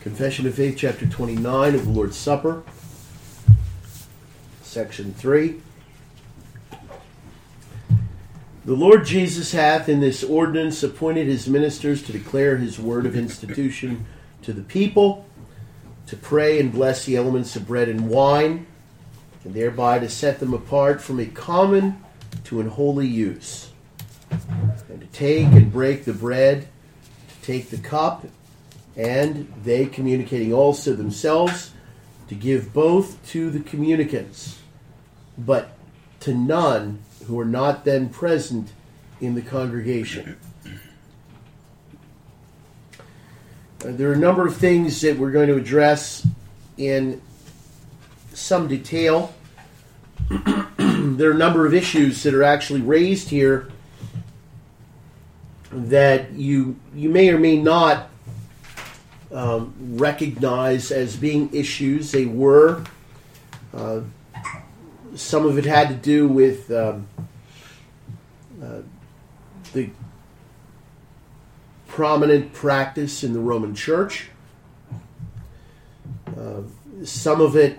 Confession of Faith, chapter 29 of the Lord's Supper, section 3. The Lord Jesus hath in this ordinance appointed his ministers to declare his word of institution to the people, to pray and bless the elements of bread and wine, and thereby to set them apart from a common to an holy use, and to take and break the bread, to take the cup, and they communicating also themselves, to give both to the communicants, but to none who are not then present in the congregation. There are a number of things that we're going to address in some detail. There are a number of issues that are actually raised here that you may or may not recognize as being issues. They were. Some of it had to do with the prominent practice in the Roman Church. Some of it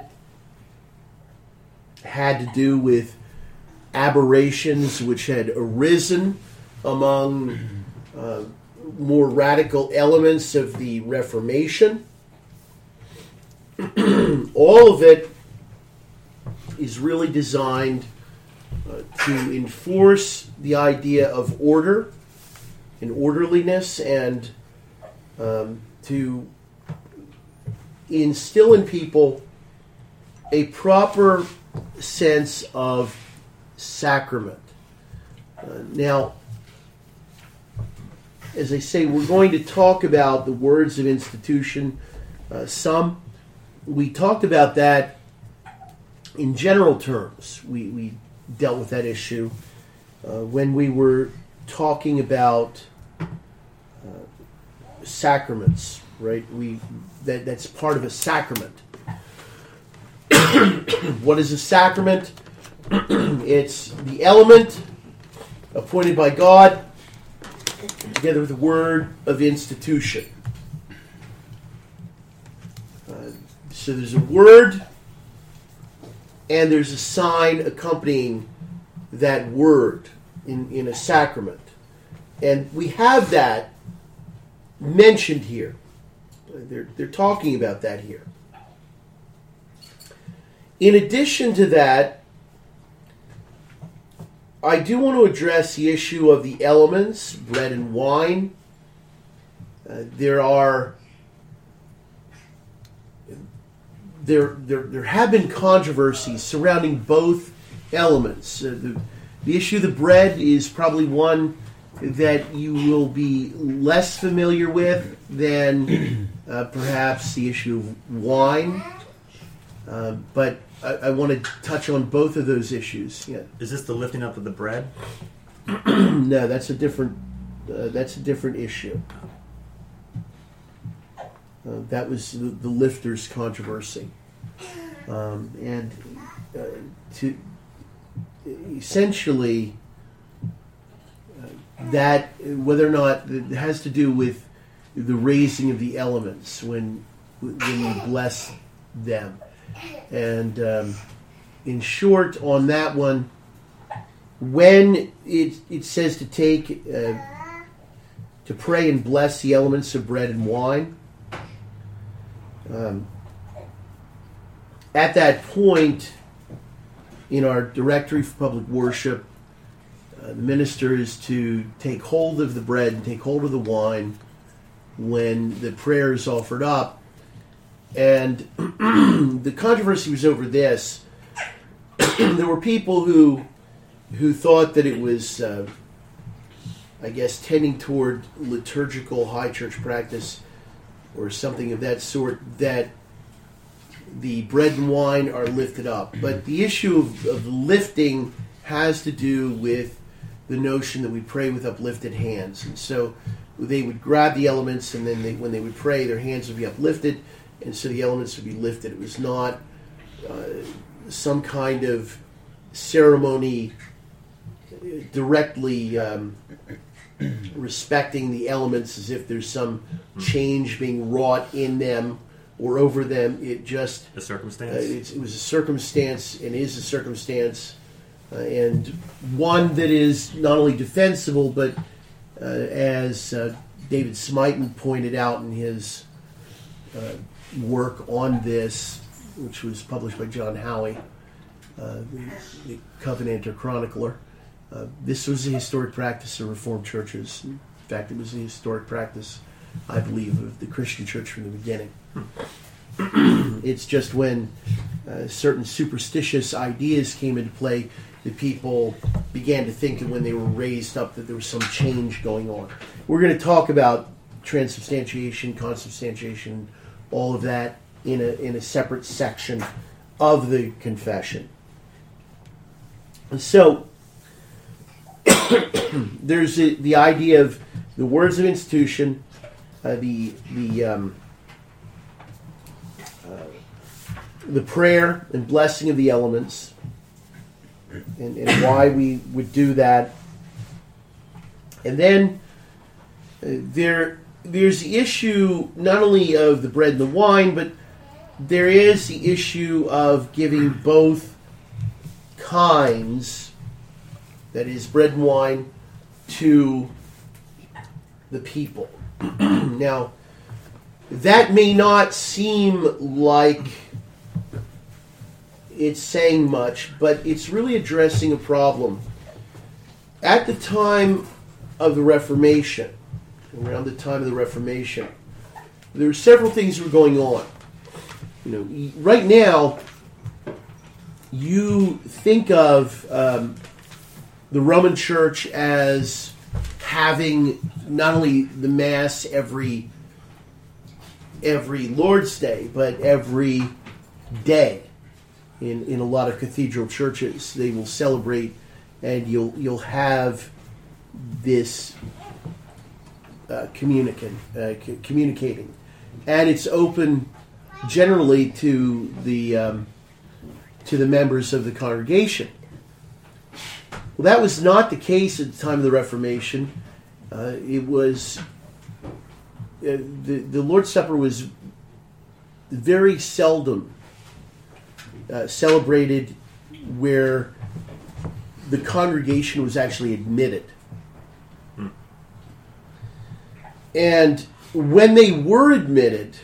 had to do with aberrations which had arisen among more radical elements of the Reformation. All of it is really designed to enforce the idea of order and orderliness, and to instill in people a proper sense of sacrament. Now, as I say, we're going to talk about the words of institution. We talked about that in general terms. We dealt with that issue when we were talking about sacraments, right? That's part of a sacrament. What is a sacrament? It's the element appointed by God together with the word of institution. So there's a word and there's a sign accompanying that word in a sacrament. And we have that mentioned here. They're talking about that here. In addition to that, I do want to address the issue of the elements, bread and wine. There have been controversies surrounding both elements. The issue of the bread is probably one that you will be less familiar with than perhaps the issue of wine. But I want to touch on both of those issues. Yeah. Is this the lifting up of the bread? No, that's a different issue. That was the lifters' controversy, and to essentially that whether or not it has to do with the raising of the elements when you bless them. And in short, on that one, when it says to take, to pray and bless the elements of bread and wine, at that point, in our directory for public worship, the minister is to take hold of the bread and take hold of the wine when the prayer is offered up. And the controversy was over this. There were people who thought that it was, tending toward liturgical high church practice or something of that sort, that the bread and wine are lifted up. But the issue of lifting has to do with the notion that we pray with uplifted hands. And so they would grab the elements, and then when they would pray, their hands would be uplifted, and so the elements would be lifted. It was not some kind of ceremony directly respecting the elements as if there's some change being wrought in them or over them. It just a circumstance. It was a circumstance and is a circumstance, and one that is not only defensible, but as David Smiton pointed out in his work on this, which was published by John Howey, the Covenanter Chronicler. This was a historic practice of Reformed churches. In fact, it was a historic practice, I believe, of the Christian church from the beginning. It's just when certain superstitious ideas came into play that people began to think that when they were raised up that there was some change going on. We're going to talk about transubstantiation, consubstantiation, all of that in a separate section of the confession. And so there's the idea of the words of institution, the prayer and blessing of the elements, and why we would do that. And then there's the issue not only of the bread and the wine, but there is the issue of giving both kinds, that is, bread and wine, to the people. Now, that may not seem like it's saying much, but it's really addressing a problem. At the time of the Reformation, around the time of the Reformation, there were several things that were going on. Right now, you think of the Roman Church as having not only the Mass every Lord's Day, but every day. In a lot of cathedral churches, they will celebrate, and you'll have this communicating, and it's open generally to the members of the congregation. Well, that was not the case at the time of the Reformation. It was the Lord's Supper was very seldom celebrated where the congregation was actually admitted. And when they were admitted,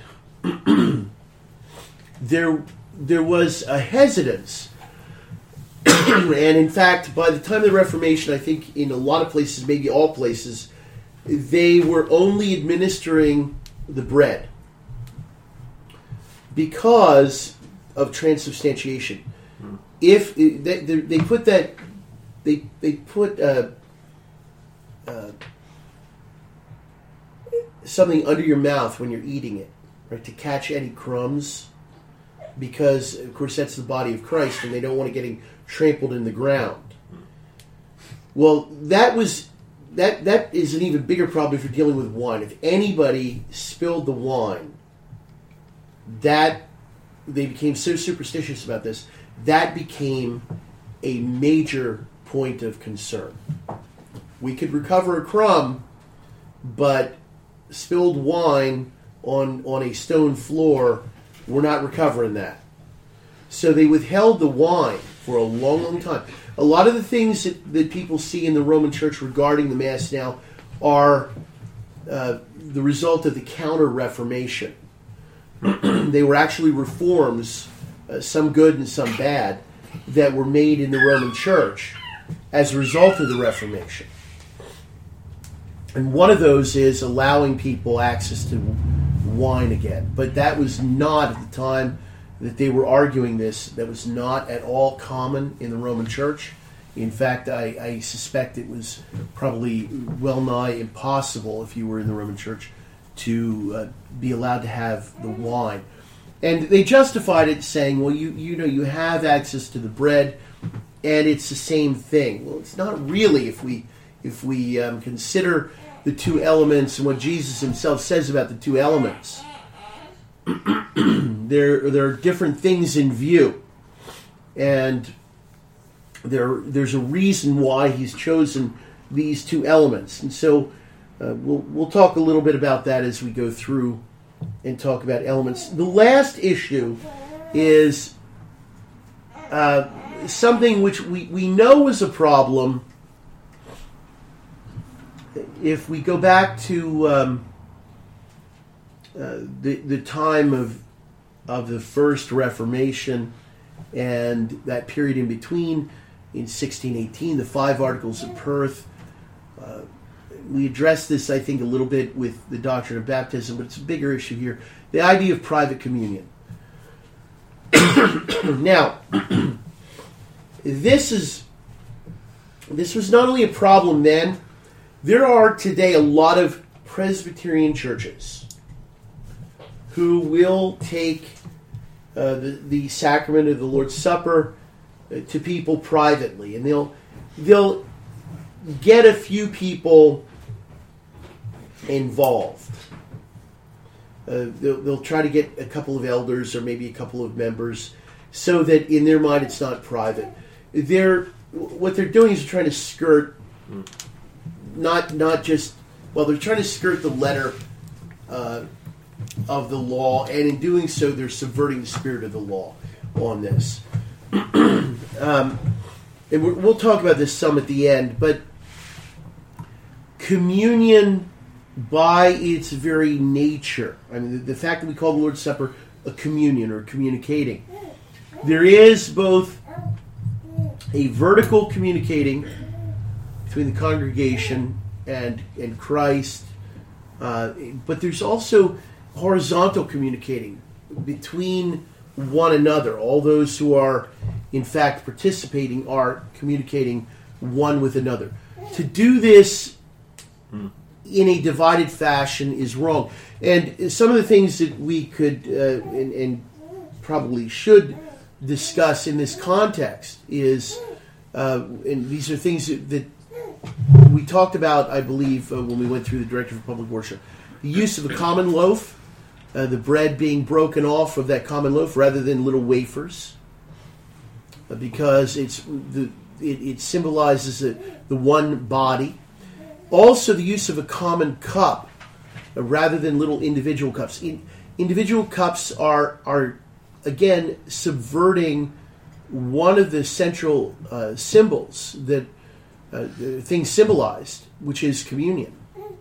there was a hesitance. And in fact, by the time of the Reformation, I think in a lot of places, maybe all places, they were only administering the bread because of transubstantiation. If they put that, they put something under your mouth when you're eating it, right, to catch any crumbs, because of course that's the body of Christ, and they don't want it getting trampled in the ground. Well, that is an even bigger problem if you're dealing with wine. If anybody spilled the wine, that they became so superstitious about this, that became a major point of concern. We could recover a crumb, but spilled wine on a stone floor, we're not recovering that. So they withheld the wine for a long, long time. A lot of the things that people see in the Roman Church regarding the Mass now are the result of the Counter-Reformation. They were actually reforms, some good and some bad, that were made in the Roman Church as a result of the Reformation. And one of those is allowing people access to wine again. But that was not, at the time that they were arguing this, that was not at all common in the Roman Church. In fact, I suspect it was probably well nigh impossible if you were in the Roman Church to be allowed to have the wine. And they justified it saying, well, you have access to the bread, and it's the same thing. Well, it's not really if we consider the two elements and what Jesus himself says about the two elements. There are different things in view, and there's a reason why he's chosen these two elements. And so we'll talk a little bit about that as we go through and talk about elements. The last issue is something which we know is a problem. If we go back to the time of the First Reformation and that period in between, in 1618, the 5 Articles of Perth, we addressed this, I think, a little bit with the doctrine of baptism, but it's a bigger issue here. The idea of private communion. Now, this was not only a problem then. There are today a lot of Presbyterian churches who will take the sacrament of the Lord's Supper to people privately, and they'll get a few people involved. They'll try to get a couple of elders or maybe a couple of members, so that in their mind it's not private. What they're doing is trying to skirt, not just, well, they're trying to skirt the letter of the law, and in doing so, they're subverting the spirit of the law on this. And we'll talk about this some at the end, but communion, by its very nature, I mean, the fact that we call the Lord's Supper a communion or communicating, there is both a vertical communicating between the congregation and Christ, but there's also horizontal communicating between one another. All those who are, in fact, participating are communicating one with another. To do this in a divided fashion is wrong. And some of the things that we could and probably should discuss in this context is, and these are things that we talked about, I believe, when we went through the Directive of Public Worship. The use of a common loaf, the bread being broken off of that common loaf rather than little wafers, because it symbolizes the one body. Also, the use of a common cup rather than little individual cups. Individual cups are again subverting one of the central symbols that things symbolized, which is communion.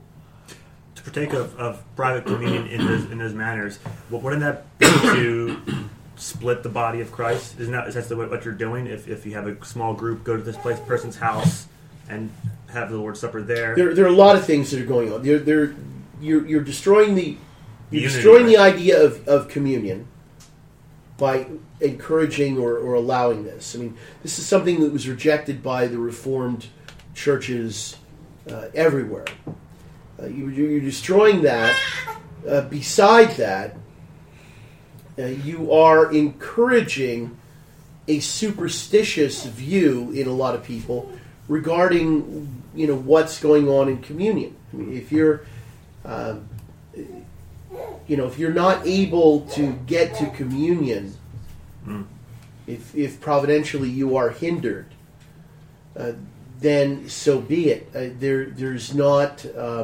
To partake of private communion in those manners, wouldn't that be to split the body of Christ? Is that what you're doing? If you have a small group go to this person's house and have the Lord's Supper there. There are a lot of things that are going on. You're destroying the idea of communion by encouraging or allowing this. I mean, this is something that was rejected by the Reformed churches everywhere. You're destroying that. Beside that, you are encouraging a superstitious view in a lot of people regarding, what's going on in communion. I mean, if you're not able to get to communion, if providentially you are hindered, then so be it. There's not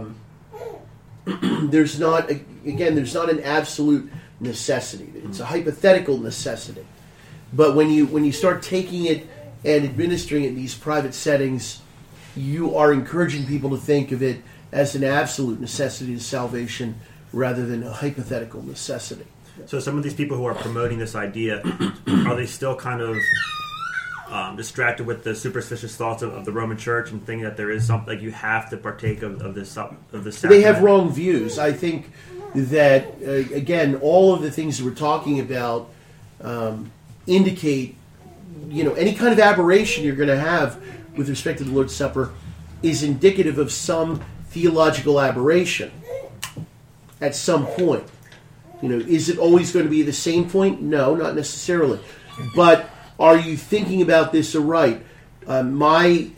an absolute necessity. It's a hypothetical necessity. But when you start taking it and administering it in these private settings, you are encouraging people to think of it as an absolute necessity to salvation rather than a hypothetical necessity. So some of these people who are promoting this idea, are they still kind of distracted with the superstitious thoughts of the Roman Church and thinking that there is something like you have to partake of this sacrament? They have wrong views. I think that again, all of the things that we're talking about indicate, any kind of aberration you're going to have with respect to the Lord's Supper is indicative of some theological aberration at some point. Is it always going to be the same point? No, not necessarily. But are you thinking about this aright? My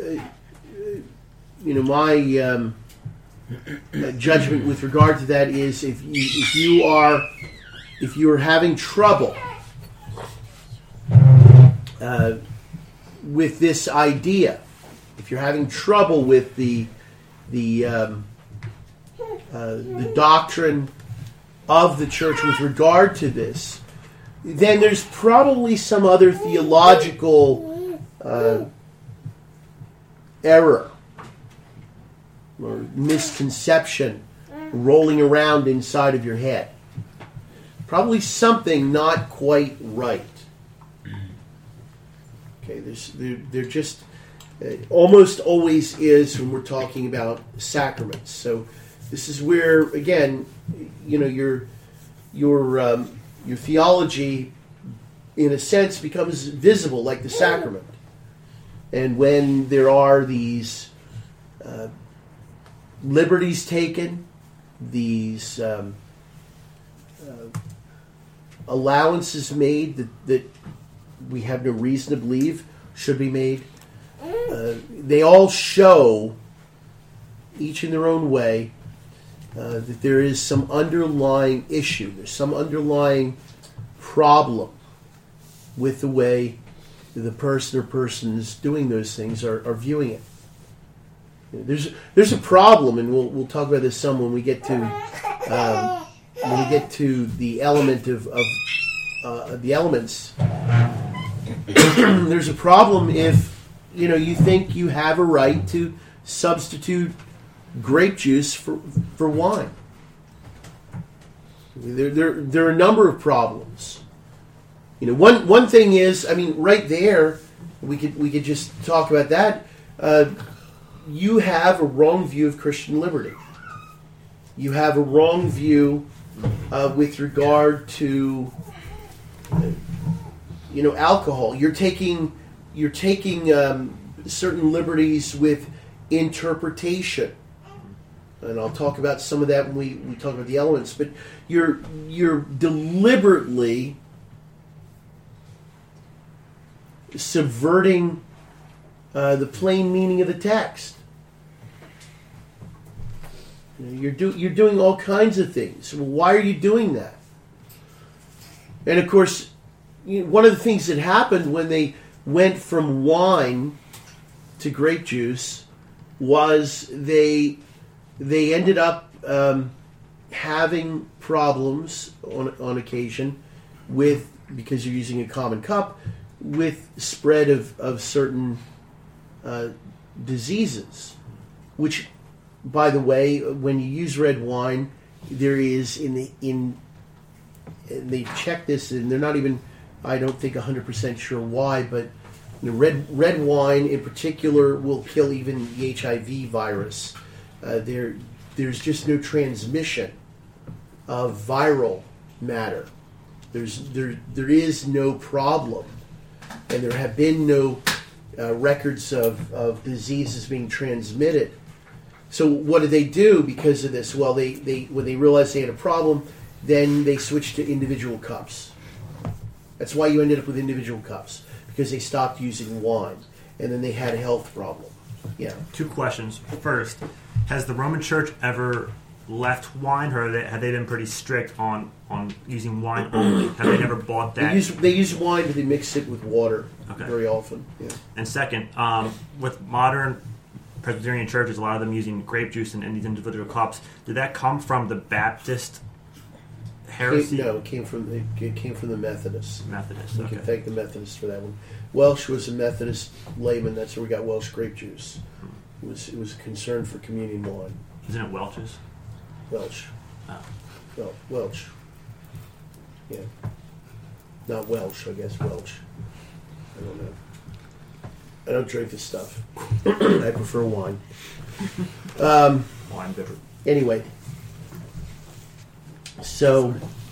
judgment with regard to that is if you are having trouble with this idea if you're having trouble with the doctrine of the church with regard to this, then there's probably some other theological error or misconception rolling around inside of your head. Probably something not quite right. Okay, there just almost always is when we're talking about sacraments. So this is where, again, your theology, in a sense, becomes visible, like the sacrament. And when there are these liberties taken, these allowances made that we have no reason to believe should be made, they all show, each in their own way, that there is some underlying issue, there's some underlying problem with the way the person or persons doing those things are viewing it. There's a problem, and we'll talk about this some when we get to the element of the elements. There's a problem if you think you have a right to substitute grape juice for wine. There are a number of problems. One thing is, right there, we could just talk about that. You have a wrong view of Christian liberty. You have a wrong view with regard to alcohol. You're taking certain liberties with interpretation, and I'll talk about some of that when we talk about the elements. But you're deliberately subverting the plain meaning of the text. You're doing all kinds of things. Well, why are you doing that? And of course, one of the things that happened when they went from wine to grape juice was they ended up having problems on occasion with, because you're using a common cup, with spread of certain diseases, which, by the way, when you use red wine, there is and they check this, and they're not even, I don't think, 100% sure why, but red wine in particular will kill even the HIV virus. There's just no transmission of viral matter. There is no problem, and there have been no records of diseases being transmitted. So what did they do because of this? Well, they when they realized they had a problem, then they switched to individual cups. That's why you ended up with individual cups, because they stopped using wine, and then they had a health problem. Yeah. 2 questions. First, has the Roman Church ever left wine, or have they been pretty strict on using wine only? Have they never bought that? They use wine, but they mix it with water very often. Yeah. And second, with modern Presbyterian churches, a lot of them using grape juice in these individual cups, did that come from the Baptist heresy? No, it came from the Methodists. Methodists. We can thank the Methodists for that one. Welsh was a Methodist layman. That's where we got Welsh grape juice. It was a concern for communion wine. Isn't it Welch's? Welsh. Oh. Well, Welsh. Yeah. Not Welsh, I guess. Welsh. I don't know. I don't drink this stuff. I prefer wine. Wine bitter. Anyway. So,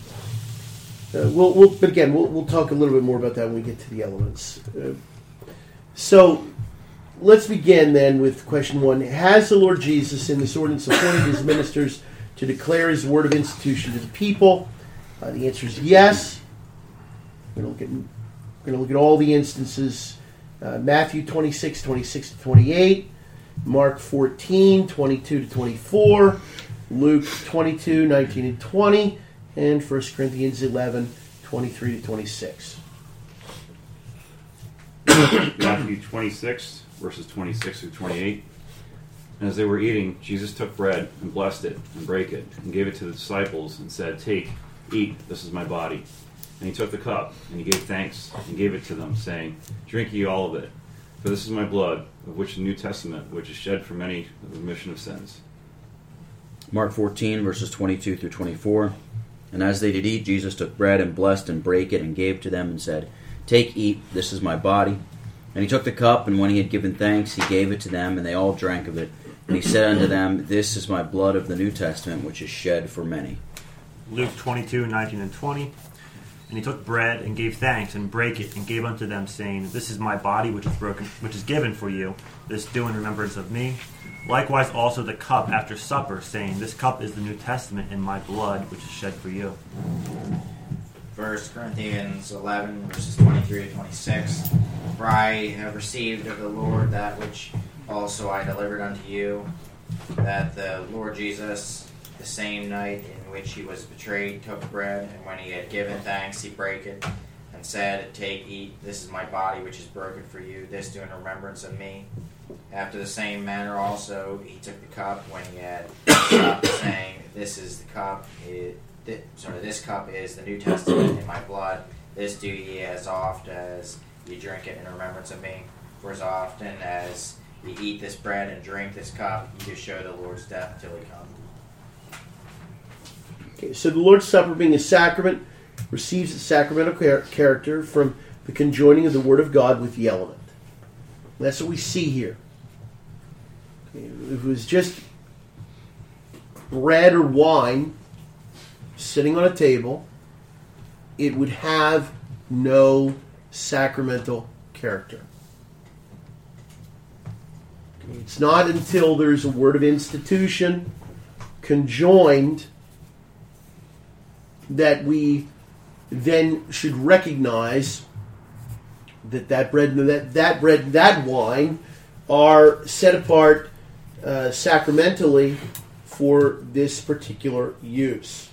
we'll talk a little bit more about that when we get to the elements. So, let's begin then with question 1. Has the Lord Jesus in this ordinance appointed his ministers to declare his word of institution to the people? The answer is yes. We're going to look at all the instances. Matthew 26, 26 to 28, Mark 14, 22 to 24, Luke 22, 19 and 20, and 1 Corinthians 11, 23 to 26. Matthew 26, verses 26 through 28. And as they were eating, Jesus took bread and blessed it and brake it and gave it to the disciples and said, "Take, eat, this is my body." And he took the cup and he gave thanks and gave it to them, saying, "Drink ye all of it, for this is my blood, of which the New Testament, which is shed for many of the remission of sins." Mark 14, verses 22 through 24. And as they did eat, Jesus took bread and blessed and brake it and gave to them and said, "Take, eat, this is my body." And he took the cup, and when he had given thanks, he gave it to them, and they all drank of it. And he said unto them, "This is my blood of the New Testament, which is shed for many." Luke 22, 19 and 20. And he took bread and gave thanks and brake it and gave unto them, saying, "This is my body which is broken, which is given for you. This do in remembrance of me." Likewise also the cup after supper, saying, "This cup is the New Testament in my blood, which is shed for you." 1 Corinthians 11, verses 23 to 26. For I have received of the Lord that which also I delivered unto you, that the Lord Jesus, the same night in which he was betrayed, took bread, and when he had given thanks, he brake it, and said, "Take, eat, this is my body which is broken for you. This do in remembrance of me." After the same manner also he took the cup when he had supped, saying, "This is the cup. This cup is the New Testament in my blood. This do ye as oft as ye drink it in remembrance of me. For as often as ye eat this bread and drink this cup, ye do show the Lord's death till he come." Okay, so the Lord's Supper, being a sacrament, receives its sacramental character from the conjoining of the Word of God with the element. That's what we see here. Okay, if it was just bread or wine sitting on a table, it would have no sacramental character. Okay, it's not until there's a word of institution conjoined that we then should recognize that bread and that wine are set apart sacramentally for this particular use.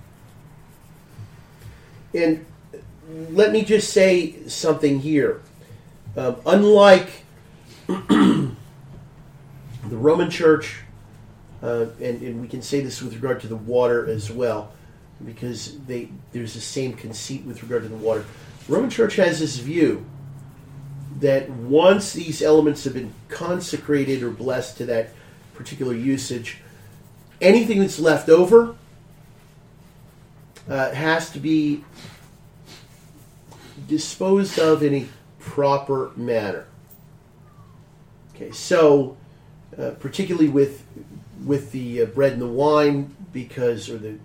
And let me just say something here. Unlike the Roman Church, and we can say this with regard to the water as well, because there's the same conceit with regard to the water. The Roman Church has this view that once these elements have been consecrated or blessed to that particular usage, anything that's left over has to be disposed of in a proper manner. Okay, so particularly with the bread and the wine, because of the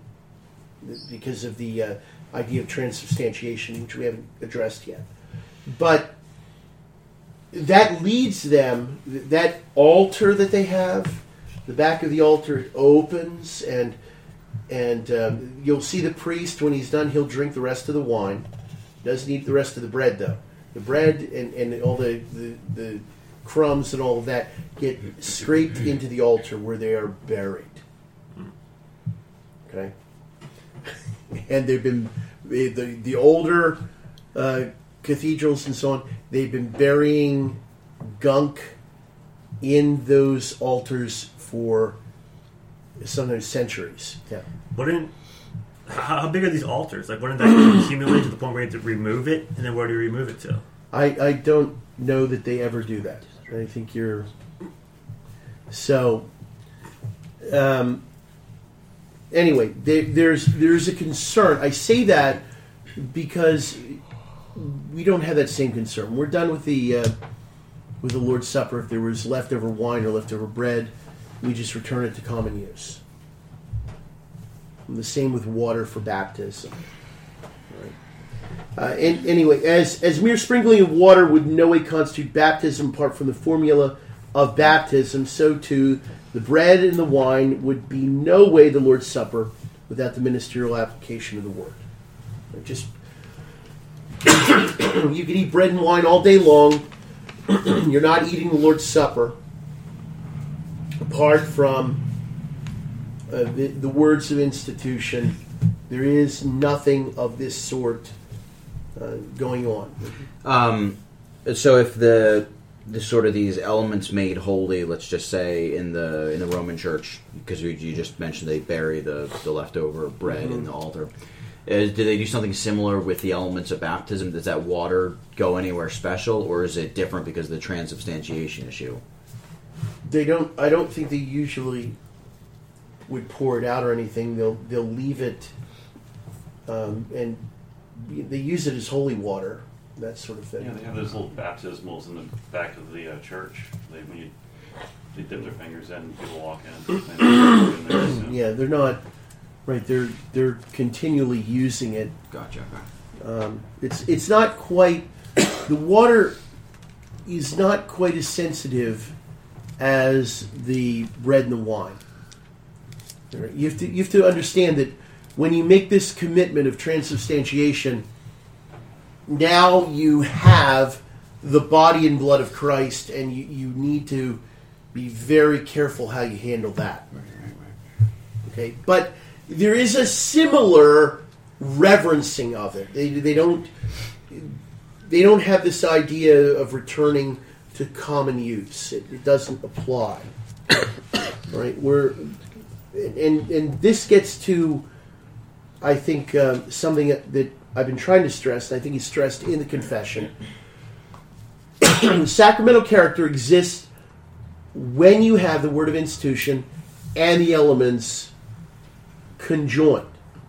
idea of transubstantiation, which we haven't addressed yet, but that leads them, that altar that they have, the back of the altar, it opens, and you'll see the priest, when he's done, he'll drink the rest of the wine. Doesn't eat the rest of the bread, though. The bread and all the crumbs and all of that get scraped into the altar where they are buried. Okay? And they've been, the older cathedrals and so on, they've been burying gunk in those altars for sometimes centuries. Yeah. How big are these altars? Like, wouldn't that accumulate to the point where you have to remove it? And then where do you remove it to? I don't know that they ever do that. I think you're... So, anyway, there's a concern. I say that because we don't have that same concern. We're done with the Lord's Supper. If there was leftover wine or leftover bread, we just return it to common use. And the same with water for baptism. Right? And anyway, as mere sprinkling of water would in no way constitute baptism apart from the formula of baptism, so too the bread and the wine would be no way the Lord's Supper without the ministerial application of the Word. Right? Just you can eat bread and wine all day long. You're not eating the Lord's Supper apart from the words of institution. There is nothing of this sort going on. So if the the sort of these elements made holy, let's just say in the Roman Church, because you just mentioned they bury the leftover bread in the altar. Do they do something similar with the elements of baptism? Does that water go anywhere special, or is it different because of the transubstantiation issue? They don't. I don't think they usually would pour it out or anything. They'll leave it, and they use it as holy water, that sort of thing. Yeah, they have those little baptismals in the back of the church. They dip their fingers in, people walk in. Yeah, they're not right. They're continually using it. Gotcha. It's not quite, the water is not quite as sensitive as the bread and the wine. You have to understand that when you make this commitment of transubstantiation, now you have the body and blood of Christ, and you need to be very careful how you handle that. Okay, but there is a similar reverencing of it. They don't have this idea of returning to common use. It doesn't apply. Right? And this gets to, I think, something that I've been trying to stress, and I think is stressed in the confession. The sacramental character exists when you have the word of institution and the elements conjoined.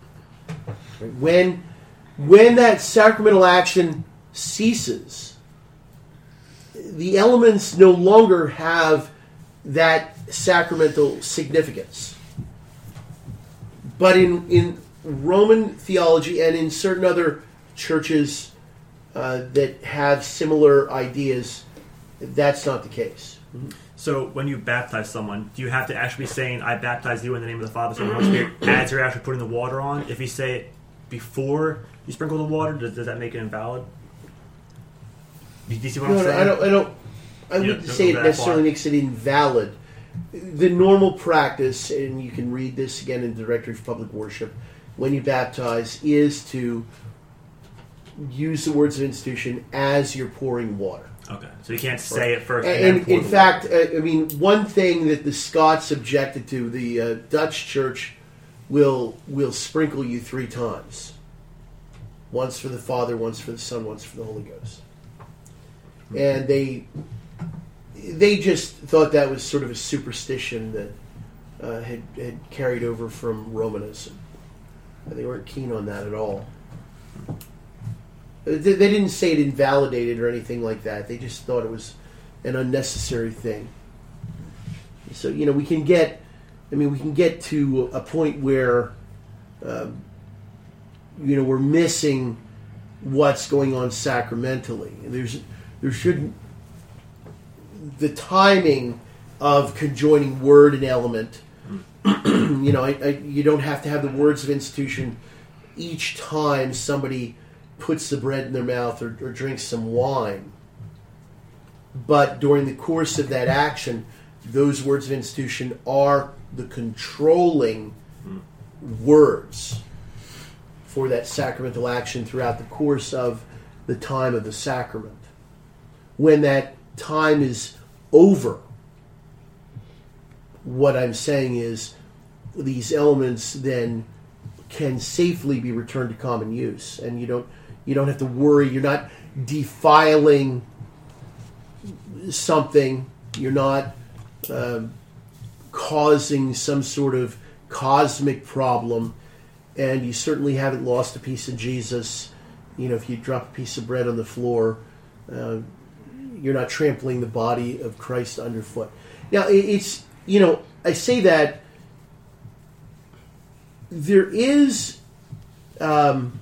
When that sacramental action ceases, the elements no longer have that sacramental significance. But in Roman theology and in certain other churches that have similar ideas, that's not the case. So when you baptize someone, do you have to actually be saying, I baptize you in the name of the Father, Son, and Holy Spirit, as you're actually putting the water on? If you say it before you sprinkle the water, does that make it invalid? Do you see what I'm saying? I wouldn't say it necessarily makes it invalid. The normal practice, and you can read this again in the Directory for Public Worship, when you baptize, is to use the words of institution as you're pouring water. Okay, so you can't say it first. And in fact, one thing that the Scots objected to, the Dutch Church will sprinkle you 3 times. Once for the Father, once for the Son, once for the Holy Ghost. And they just thought that was sort of a superstition that had carried over from Romanism. They weren't keen on that at all. They didn't say it invalidated or anything like that. They just thought it was an unnecessary thing. So we can get to a point where we're missing what's going on sacramentally. There shouldn't. The timing of conjoining word and element. You don't have to have the words of institution each time somebody puts the bread in their mouth or drinks some wine. But during the course of that action, those words of institution are the controlling words for that sacramental action throughout the course of the time of the sacrament. When that time is over, what I'm saying is these elements then can safely be returned to common use, and you don't have to worry. You're not defiling something. You're not causing some sort of cosmic problem, and you certainly haven't lost a piece of Jesus. If you drop a piece of bread on the floor, you're not trampling the body of Christ underfoot. Now, it's I say that there is and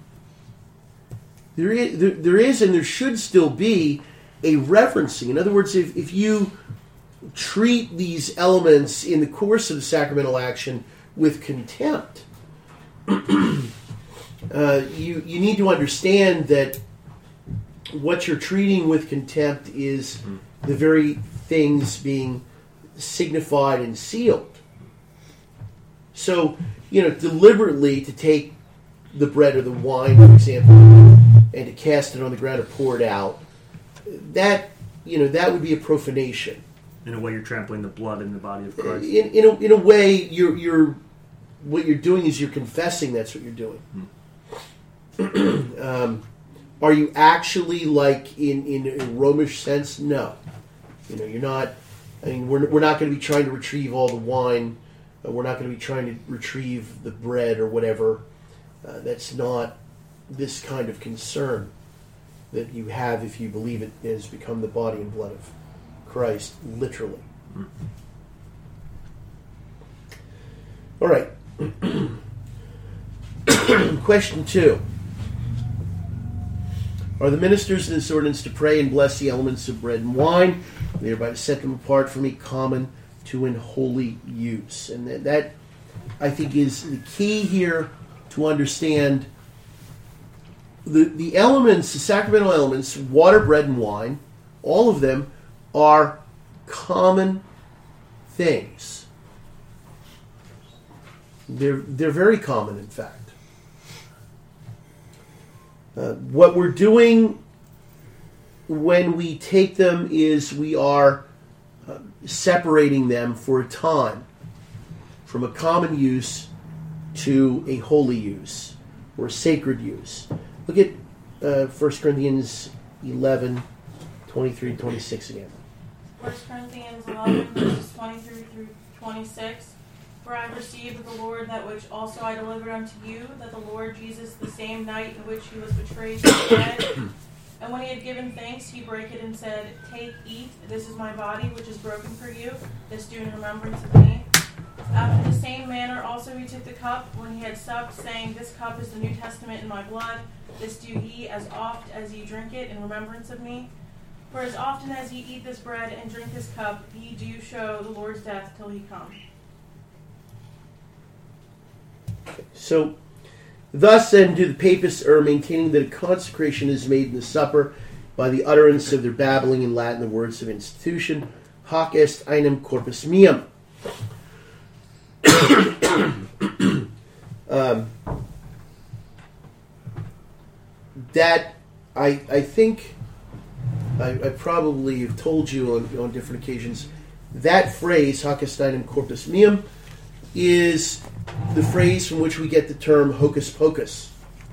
there should still be a reverencing. In other words, if you treat these elements in the course of the sacramental action with contempt, you need to understand that what you're treating with contempt is the very things being signified and sealed. So, deliberately to take the bread or the wine, for example, and to cast it on the ground or pour it out, that, that would be a profanation. In a way, you're trampling the blood in the body of Christ. In a way, you're what you're doing is you're confessing that's what you're doing. Are you actually, like, in a Romish sense? No. You're not. I mean, we're not going to be trying to retrieve all the wine. We're not going to be trying to retrieve the bread or whatever. That's not this kind of concern that you have if you believe it has become the body and blood of Christ, literally. All right. Question 2. Are the ministers in this ordinance to pray and bless the elements of bread and wine, thereby to set them apart from a common to in holy use? And that, I think, is the key here to understand the elements, the sacramental elements, water, bread, and wine, all of them are common things. They're very common, in fact. What we're doing when we take them is we are separating them for a time from a common use to a holy use or a sacred use. Look at 1 Corinthians 11, 23 to 26 again. 1 Corinthians 11, verses 23 through 26. For I received of the Lord that which also I delivered unto you, that the Lord Jesus, the same night in which he was betrayed, took bread. And when he had given thanks, he brake it and said, Take, eat, this is my body, which is broken for you. This do in remembrance of me. After the same manner also he took the cup, when he had supped, saying, This cup is the New Testament in my blood. This do ye as oft as ye drink it in remembrance of me. For as often as ye eat this bread and drink this cup, ye do show the Lord's death till he come. So, thus then do the papists err, maintaining that a consecration is made in the supper by the utterance of their babbling in Latin the words of institution, hoc est einem corpus meum. That, I think, I probably have told you on different occasions, that phrase, hoc est einem corpus meum, is the phrase from which we get the term hocus pocus.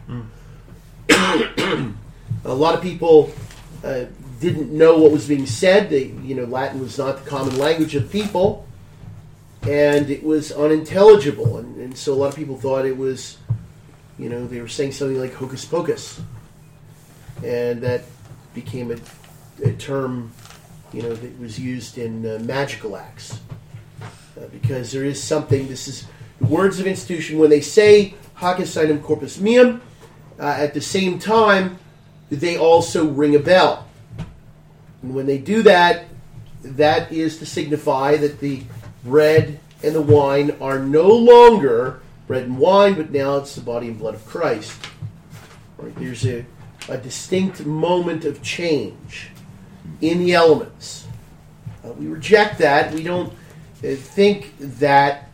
A lot of people didn't know what was being said. Latin was not the common language of people, and it was unintelligible. And so a lot of people thought it was, they were saying something like hocus pocus. And that became a term, that was used in magical acts. Because there is something, this is the words of institution, when they say hoc est einem corpus meum, at the same time, they also ring a bell. And when they do that, that is to signify that the bread and the wine are no longer bread and wine, but now it's the body and blood of Christ. Right? There's a distinct moment of change in the elements. We reject that. We don't think that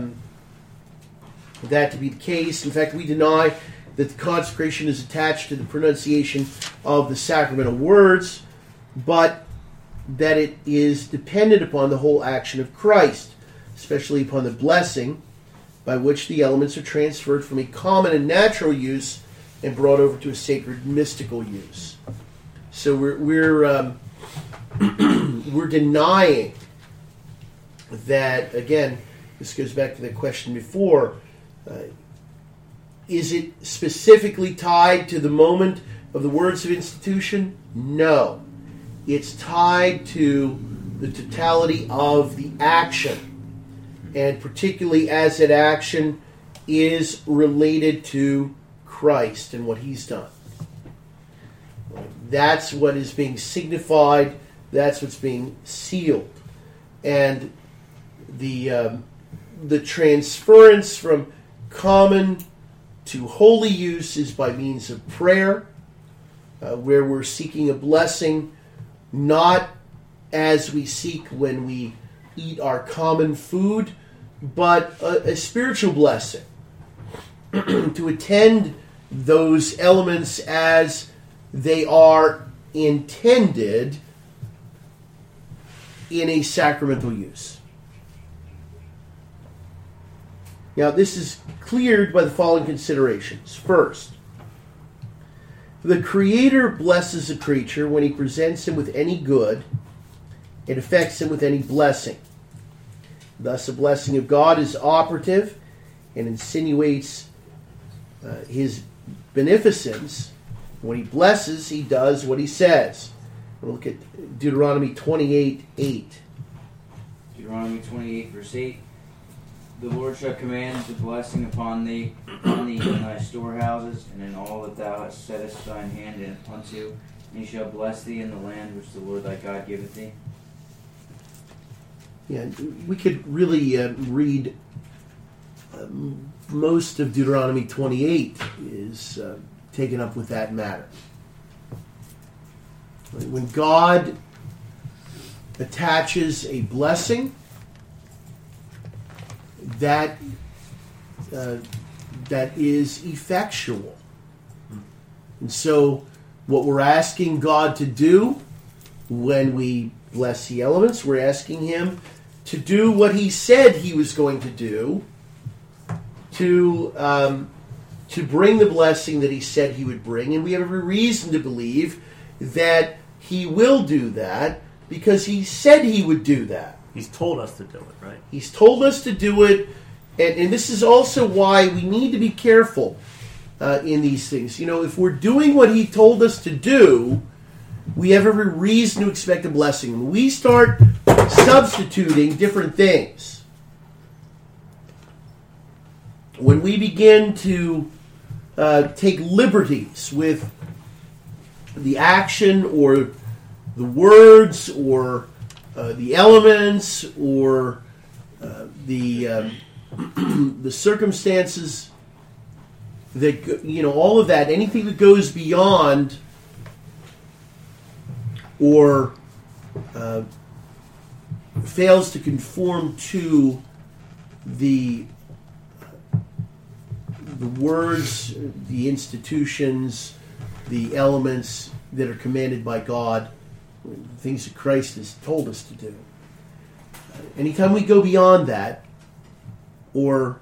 that to be the case. In fact, we deny that the consecration is attached to the pronunciation of the sacramental words, but that it is dependent upon the whole action of Christ, especially upon the blessing by which the elements are transferred from a common and natural use and brought over to a sacred mystical use. So we're denying that. Again, this goes back to the question before. Is it specifically tied to the moment of the words of institution? No. It's tied to the totality of the action, and particularly as that action is related to Christ and what he's done. That's what is being signified. That's what's being sealed. And the transference from common to holy use is by means of prayer, where we're seeking a blessing, not as we seek when we eat our common food, but a spiritual blessing. To attend those elements as they are intended in a sacramental use. Now, this is cleared by the following considerations. First, the Creator blesses a creature when he presents him with any good and affects him with any blessing. Thus, the blessing of God is operative and insinuates his beneficence. When he blesses, he does what he says. We'll look at Deuteronomy 28:8. Deuteronomy 28, verse 8. The Lord shall command the blessing upon thee in thy storehouses, and in all that thou hast settest thine hand unto, and he shall bless thee in the land which the Lord thy God giveth thee. Yeah, we could really read most of Deuteronomy 28 is taken up with that matter. When God attaches a blessing, that is effectual. And so what we're asking God to do when we bless the elements, we're asking him to do what he said he was going to do, to bring the blessing that he said he would bring. And we have every reason to believe that he will do that because he said he would do that. He's told us to do it, right? He's told us to do it, and this is also why we need to be careful in these things. You know, if we're doing what he told us to do, we have every reason to expect a blessing. When we start substituting different things, when we begin to take liberties with the action or the words or the elements or the circumstances, that, you know, all of that, anything that goes beyond or fails to conform to the words, the institutions, the elements that are commanded by God, things that Christ has told us to do. Anytime we go beyond that or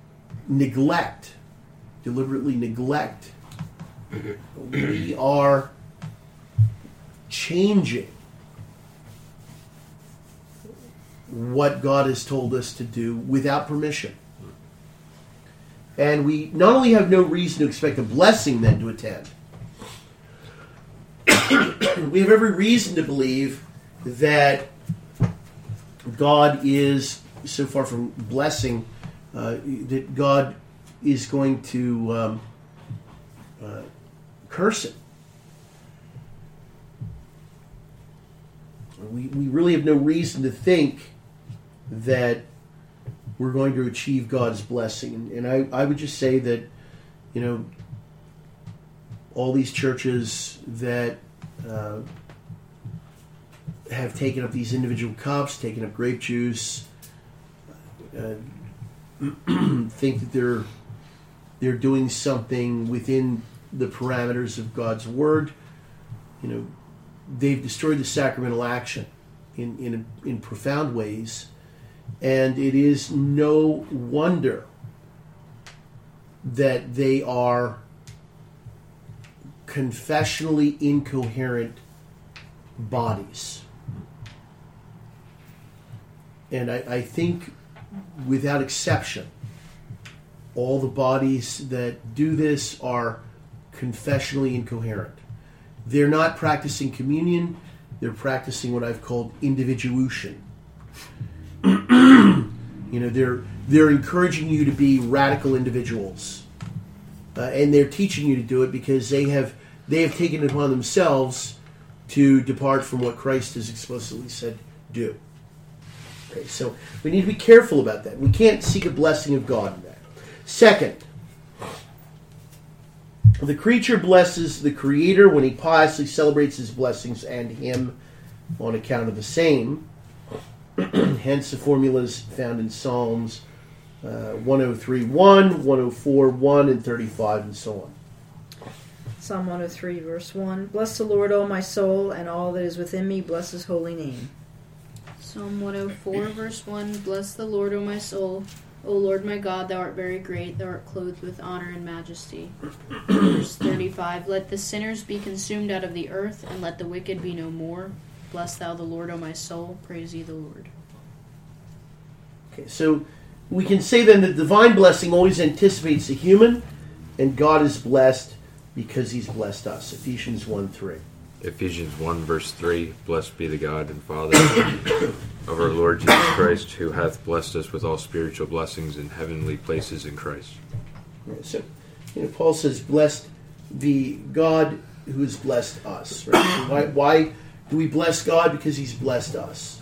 deliberately neglect, we are changing what God has told us to do without permission. And we not only have no reason to expect a blessing then to attend, we have every reason to believe that God is, so far from blessing, that God is going to curse it. We really have no reason to think that we're going to achieve God's blessing. And I would just say that, you know, all these churches that have taken up these individual cups, taken up grape juice, think that they're doing something within the parameters of God's word. You know, they've destroyed the sacramental action in profound ways, and it is no wonder that they are confessionally incoherent bodies. And I think, without exception, all the bodies that do this are confessionally incoherent. They're not practicing communion, they're practicing what I've called individuation. You know, they're encouraging you to be radical individuals. And they're teaching you to do it because they have taken it upon themselves to depart from what Christ has explicitly said do. Okay, so we need to be careful about that. We can't seek a blessing of God in that. Second, the creature blesses the Creator when he piously celebrates his blessings and him on account of the same. Hence the formulas found in Psalms 103:1, 104:1, and 35, and so on. Psalm 103, verse 1. Bless the Lord, O my soul, and all that is within me, bless his holy name. Psalm 104, verse 1. Bless the Lord, O my soul. O Lord my God, thou art very great. Thou art clothed with honor and majesty. Verse 35. Let the sinners be consumed out of the earth, and let the wicked be no more. Bless thou the Lord, O my soul. Praise ye the Lord. Okay, so we can say then that divine blessing always anticipates the human, and God is blessed because he's blessed us. Ephesians 1:3. Ephesians 1 verse 3, Blessed be the God and Father of our Lord Jesus Christ, who hath blessed us with all spiritual blessings in heavenly places in Christ. Right, so, Paul says, blessed be God who has blessed us. Right? So why do we bless God? Because he's blessed us.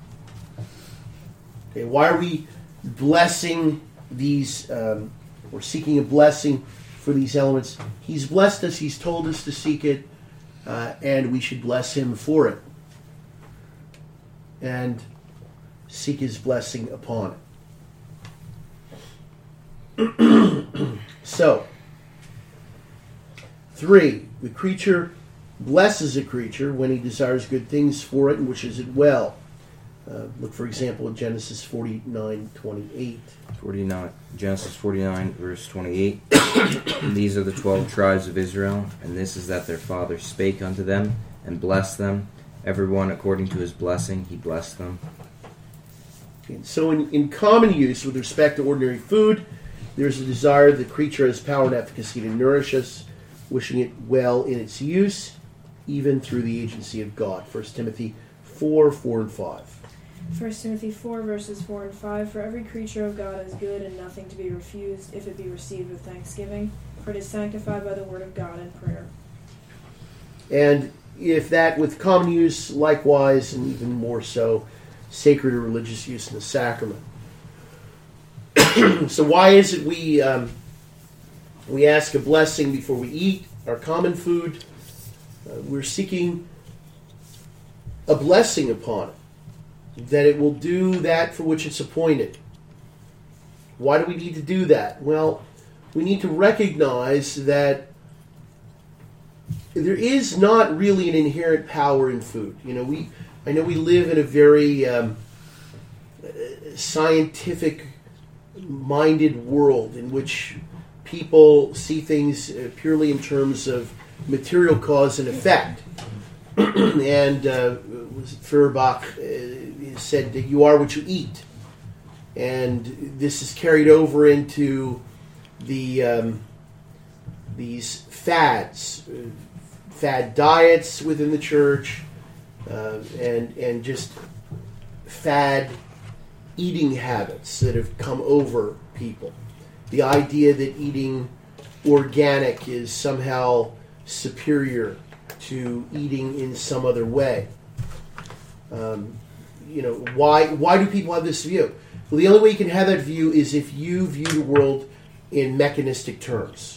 Okay, why are we blessing these, or seeking a blessing for these elements? He's blessed us, he's told us to seek it, and we should bless him for it. And seek his blessing upon it. So, 3, the creature blesses a creature when he desires good things for it and wishes it well. Look, for example, in Genesis 49:28. Genesis 49, verse 28. These are the 12 tribes of Israel, and this is that their father spake unto them, and blessed them. Every one according to his blessing, he blessed them. And so in common use with respect to ordinary food, there's a desire that the creature has power and efficacy to nourish us, wishing it well in its use, even through the agency of God. 1 Timothy 4:4 and 5. 1 Timothy 4, verses 4 and 5. For every creature of God is good and nothing to be refused, if it be received with thanksgiving, for it is sanctified by the word of God and prayer. And if that with common use, likewise, and even more so, sacred or religious use in the sacrament. So why is it we ask a blessing before we eat our common food? We're seeking a blessing upon it, that it will do that for which it's appointed. Why do we need to do that? Well, we need to recognize that there is not really an inherent power in food. I know we live in a very scientific-minded world in which people see things purely in terms of material cause and effect. And Feuerbach said that you are what you eat. And this is carried over into these fads, fad diets within the church, and just fad eating habits that have come over people. The idea that eating organic is somehow superior to eating in some other way. Why do people have this view? Well, the only way you can have that view is if you view the world in mechanistic terms.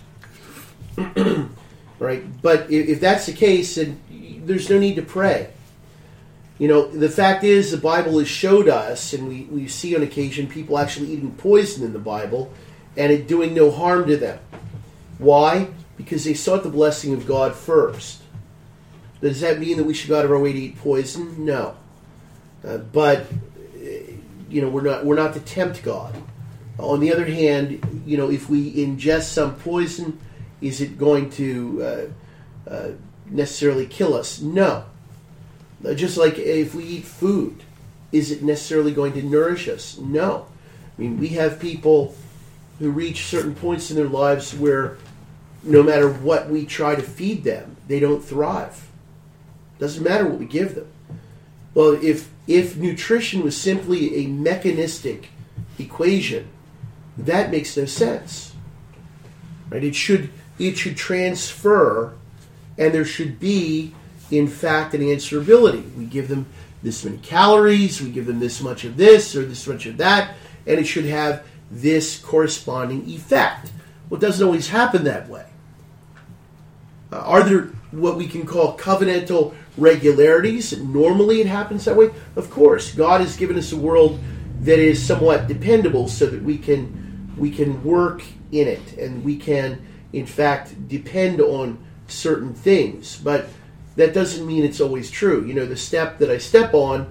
Right? But if that's the case, then there's no need to pray. The fact is, the Bible has showed us, and we see on occasion people actually eating poison in the Bible, and it doing no harm to them. Why? Because they sought the blessing of God first. Does that mean that we should go out of our way to eat poison? No. But we're not to tempt God. On the other hand, if we ingest some poison, is it going to necessarily kill us? No. Just like if we eat food, is it necessarily going to nourish us? No. I mean, we have people who reach certain points in their lives where no matter what we try to feed them, they don't thrive. Doesn't matter what we give them. Well, if nutrition was simply a mechanistic equation, that makes no sense. Right? It should transfer, and there should be, in fact, an answerability. We give them this many calories, we give them this much of this or this much of that, and it should have this corresponding effect. Well, it doesn't always happen that way. Are there what we can call covenantal regularities? Normally it happens that way. Of course, God has given us a world that is somewhat dependable so that we can work in it, and we can, in fact, depend on certain things. But that doesn't mean it's always true. The step that I step on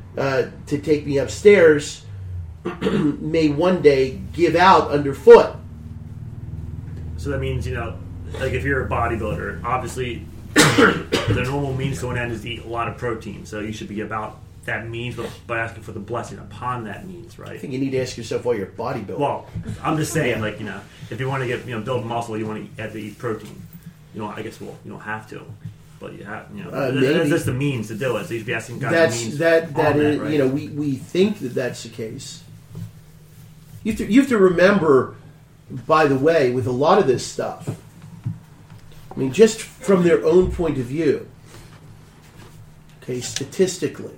to take me upstairs may one day give out underfoot. So that means, like if you're a bodybuilder, obviously the normal means to an end is to eat a lot of protein. So you should be about that means, but asking for the blessing upon that means, right? I think you need to ask yourself why you're a bodybuilder. Well, I'm just saying, like, if you want to get, build muscle, you want to have to eat protein. I guess, you don't have to, but you have, that's just the means to do it. So you should be asking God the means. That is, right? We think that that's the case. You have to remember, by the way, with a lot of this stuff, I mean, just from their own point of view, okay, statistically,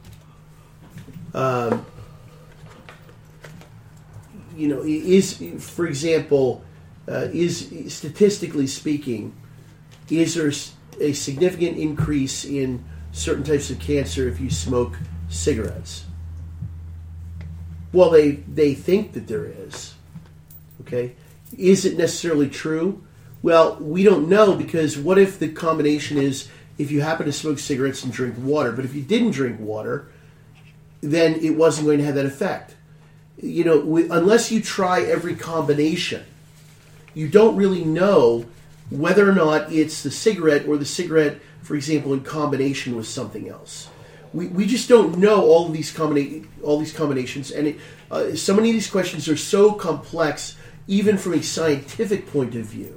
for example, statistically speaking, is there a significant increase in certain types of cancer if you smoke cigarettes? Well, they think that there is. Okay, is it necessarily true? Well, we don't know, because what if the combination is if you happen to smoke cigarettes and drink water, but if you didn't drink water, then it wasn't going to have that effect. Unless you try every combination, you don't really know whether or not it's the cigarette or the cigarette, for example, in combination with something else. We just don't know all these combinations, and so many of these questions are so complex, even from a scientific point of view,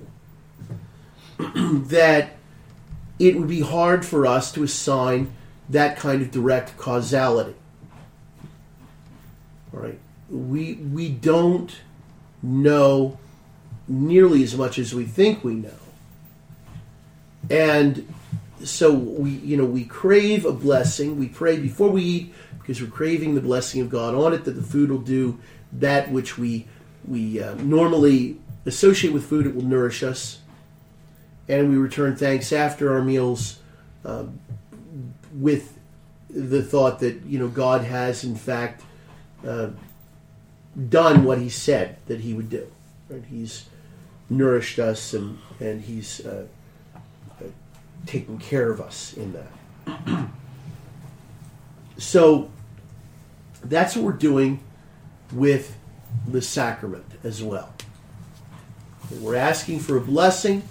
that it would be hard for us to assign that kind of direct causality. All right, we don't know nearly as much as we think we know, and so we crave a blessing. We pray before we eat because we're craving the blessing of God on it, that the food will do that which we normally associate with food. It will nourish us. And we return thanks after our meals with the thought that God has in fact done what He said that He would do. Right? He's nourished us and He's taking care of us in that. So that's what we're doing with the sacrament as well. We're asking for a blessing.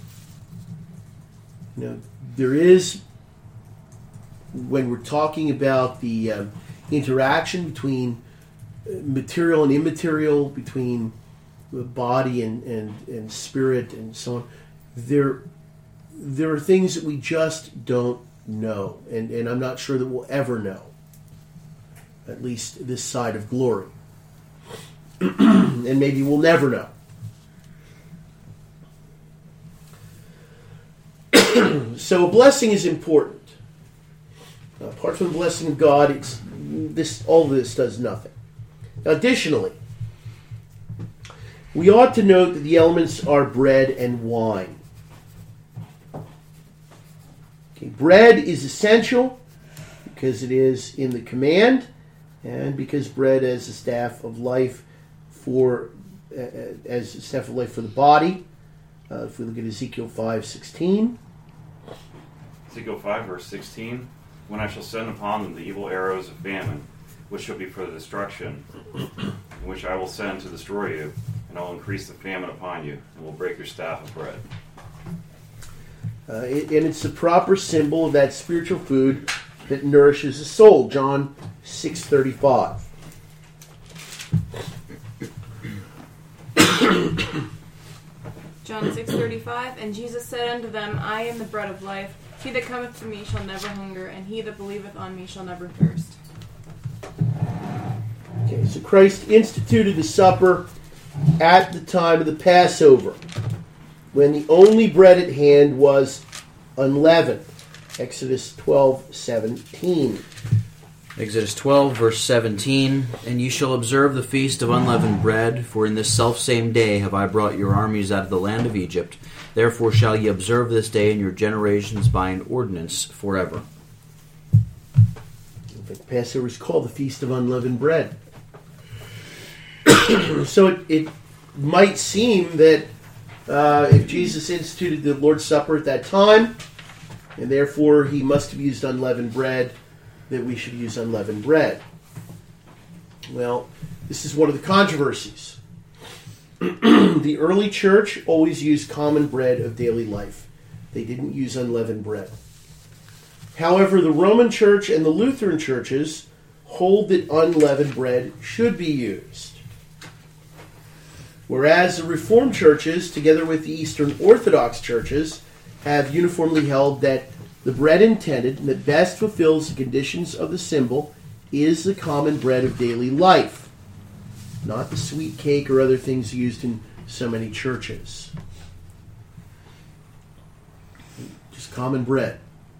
There is, when we're talking about the interaction between material and immaterial, between the body and spirit and so on, there are things that we just don't know, and I'm not sure that we'll ever know, at least this side of glory. And maybe we'll never know. So a blessing is important. Apart from the blessing of God, all of this does nothing. Additionally, we ought to note that the elements are bread and wine. Okay, bread is essential because it is in the command, and because bread as a staff of life for the body. If we look at Ezekiel 5:16. Ezekiel 5, verse 16. When I shall send upon them the evil arrows of famine, which shall be for the destruction, in which I will send to destroy you, and I will increase the famine upon you, and will break your staff of bread. And it's the proper symbol of that spiritual food that nourishes the soul. John 6:35. John 6:35, and Jesus said unto them, I am the bread of life. He that cometh to me shall never hunger, and he that believeth on me shall never thirst. Okay, so Christ instituted the supper at the time of the Passover, when the only bread at hand was unleavened. Exodus 12:17. Exodus 12, verse 17. And ye shall observe the feast of unleavened bread, for in this selfsame day have I brought your armies out of the land of Egypt. Therefore shall ye observe this day in your generations by an ordinance forever. In fact, Passover is called the Feast of Unleavened Bread. So it might seem that if Jesus instituted the Lord's Supper at that time, and therefore he must have used unleavened bread, that we should use unleavened bread. Well, this is one of the controversies. The early church always used common bread of daily life. They didn't use unleavened bread. However, the Roman Church and the Lutheran churches hold that unleavened bread should be used. Whereas the Reformed churches, together with the Eastern Orthodox churches, have uniformly held that the bread intended and that best fulfills the conditions of the symbol is the common bread of daily life, not the sweet cake or other things used in so many churches. Just common bread.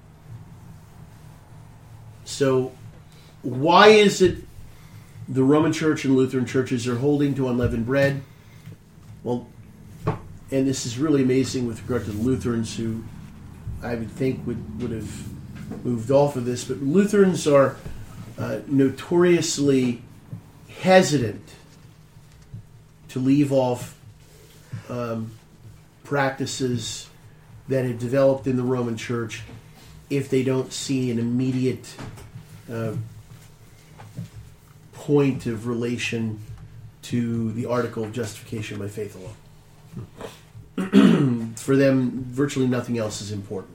So, why is it the Roman Church and Lutheran churches are holding to unleavened bread? Well, and this is really amazing with regard to the Lutherans, who I would think would have moved off of this, but Lutherans are notoriously hesitant to leave off practices that have developed in the Roman Church if they don't see an immediate point of relation to the article of justification by faith alone. For them, virtually nothing else is important.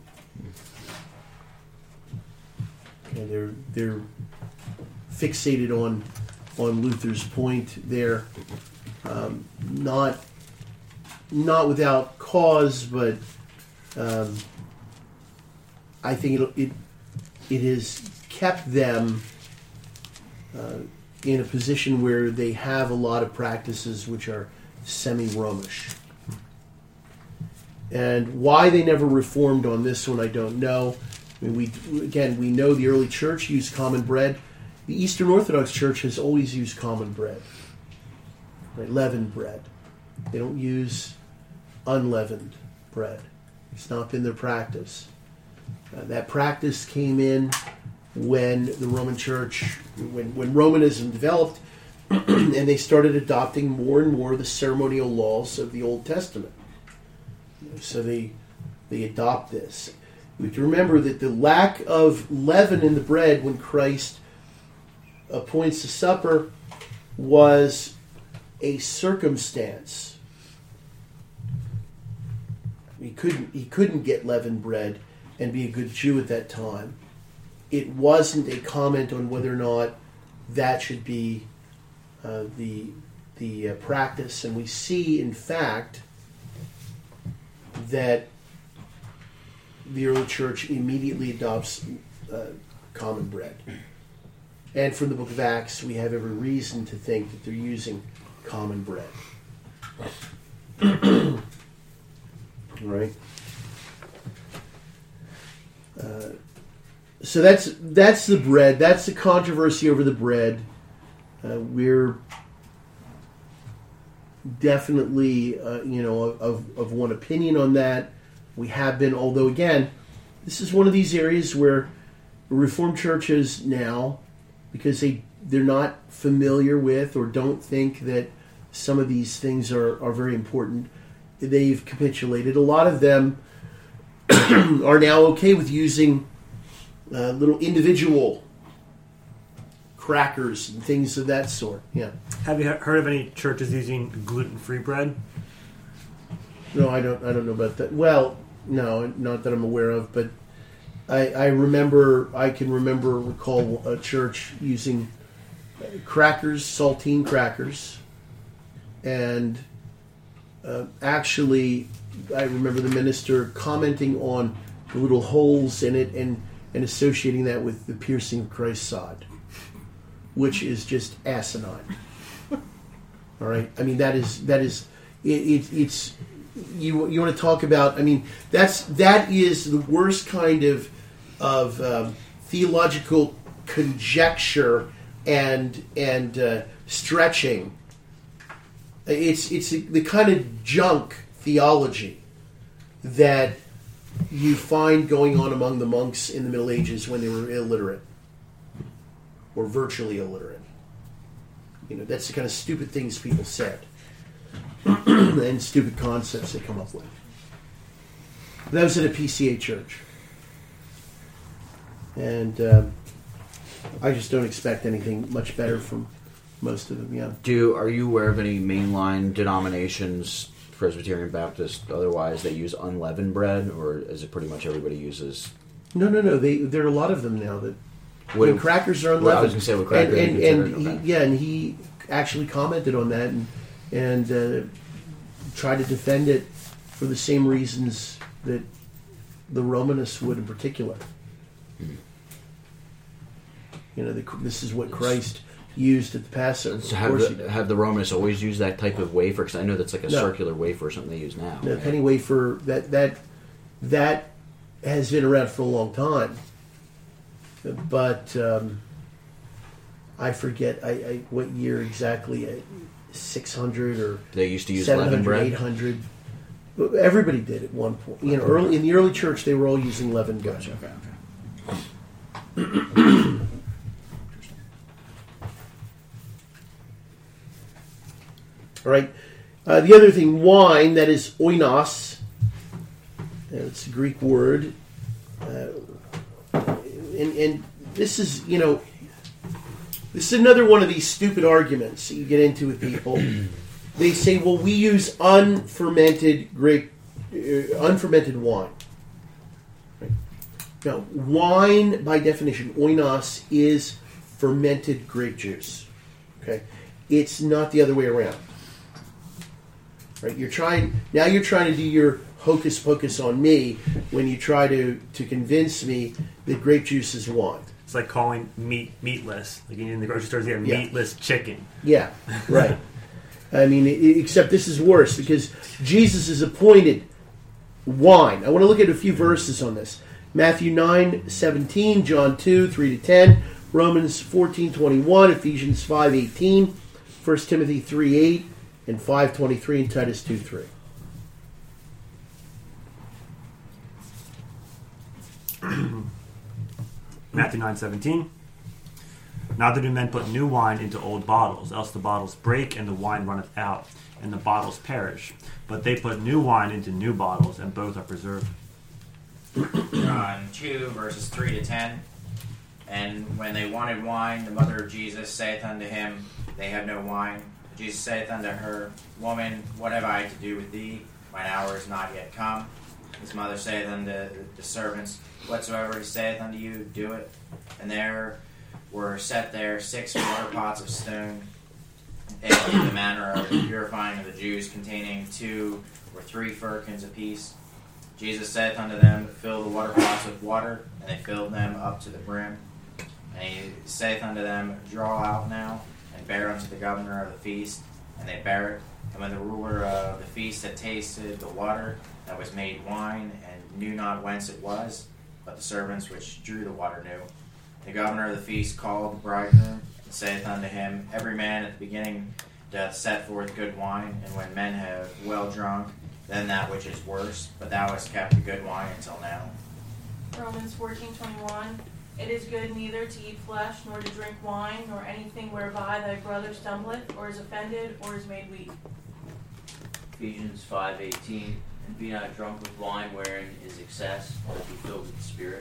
Okay, they're fixated on Luther's point there, not without cause, but I think it has kept them in a position where they have a lot of practices which are semi-Romish. And why they never reformed on this one, I don't know. I mean, we know the early church used common bread. The Eastern Orthodox Church has always used common bread, right? Leavened bread. They don't use unleavened bread. It's not been their practice. That practice came in when the Roman Church, when Romanism developed, and they started adopting more and more the ceremonial laws of the Old Testament. So they adopt this. We have to remember that the lack of leaven in the bread when Christ appoints the supper was a circumstance. He couldn't get leavened bread and be a good Jew at that time. It wasn't a comment on whether or not that should be the practice, and we see, in fact, that the early church immediately adopts common bread. And from the book of Acts, we have every reason to think that they're using common bread. All right. So that's the bread. That's the controversy over the bread. We're definitely, of one opinion on that. We have been, although again, this is one of these areas where Reformed churches now, because they're not familiar with or don't think that some of these things are very important, they've capitulated. A lot of them are now okay with using little individual crackers and things of that sort. Yeah. Have you heard of any churches using gluten-free bread? No, I don't know about that. Well, no, not that I'm aware of, but I can recall a church using crackers, saltine crackers, and actually I remember the minister commenting on the little holes in it and associating that with the piercing of Christ's side, which is just asinine. All right, I mean that is it's you want to talk about? I mean that is the worst kind of theological conjecture and stretching. It's the kind of junk theology that you find going on among the monks in the Middle Ages when they were illiterate or virtually illiterate. That's the kind of stupid things people said and stupid concepts they come up with. That was at a PCA church. And I just don't expect anything much better from most of them. Yeah. Are you aware of any mainline denominations, Presbyterian, Baptist, otherwise, that use unleavened bread, or is it pretty much everybody uses? No. There are a lot of them now that Would crackers are unleavened. Well, I was going to say with crackers, and he actually commented on that and tried to defend it for the same reasons that the Romanists would in particular. This is what Christ used at the Passover. So have the Romanists always used that type of wafer? Because I know that's like a circular wafer or something they use now. No, penny wafer, that has been around for a long time. But I forget what year exactly, 600 or they used to use 700, leavened bread? 800. Everybody did at one point. Early in the early church, they were all using leavened bread. Gotcha. Okay. All right. The other thing, wine, that is oinos. It's a Greek word. And this is, this is another one of these stupid arguments that you get into with people. They say, well, we use unfermented wine. Right? Now, wine, by definition, oinos, is fermented grape juice. Okay? It's not the other way around. Right? You're trying to do your hocus pocus on me when you try to convince me that grape juice is wine. It's like calling meat meatless. Like in the grocery stores, they have meatless chicken. Yeah, right. I mean, except this is worse because Jesus is appointed wine. I want to look at a few verses on this. Matthew 9:17, John 2:3-10, Romans 14:21, Ephesians 5:18, 1 Timothy 3:8, and 5:23, and Titus 2:3. Matthew 9:17. Neither do men put new wine into old bottles, else the bottles break and the wine runneth out, and the bottles perish. But they put new wine into new bottles, and both are preserved. John 2, verses 3-10. And when they wanted wine, the mother of Jesus saith unto him, They have no wine. Jesus saith unto her, Woman, what have I to do with thee? Mine hour is not yet come. His mother saith unto the servants, Whatsoever he saith unto you, do it. And there were set there 6 water pots of stone, in the manner of the purifying of the Jews, containing 2 or 3 firkins apiece. Jesus saith unto them, Fill the water pots with water. And they filled them up to the brim. And he saith unto them, Draw out now, and bear unto the governor of the feast. And they bare it. And when the ruler of the feast had tasted the water that was made wine, and knew not whence it was, but the servants which drew the water knew, the governor of the feast called the bridegroom, and saith unto him, Every man at the beginning doth set forth good wine, and when men have well drunk, then that which is worse. But thou hast kept the good wine until now. Romans 14:21. It is good neither to eat flesh, nor to drink wine, nor anything whereby thy brother stumbleth, or is offended, or is made weak. Ephesians 5:18. And be not drunk with wine wherein is excess, but be filled with the Spirit.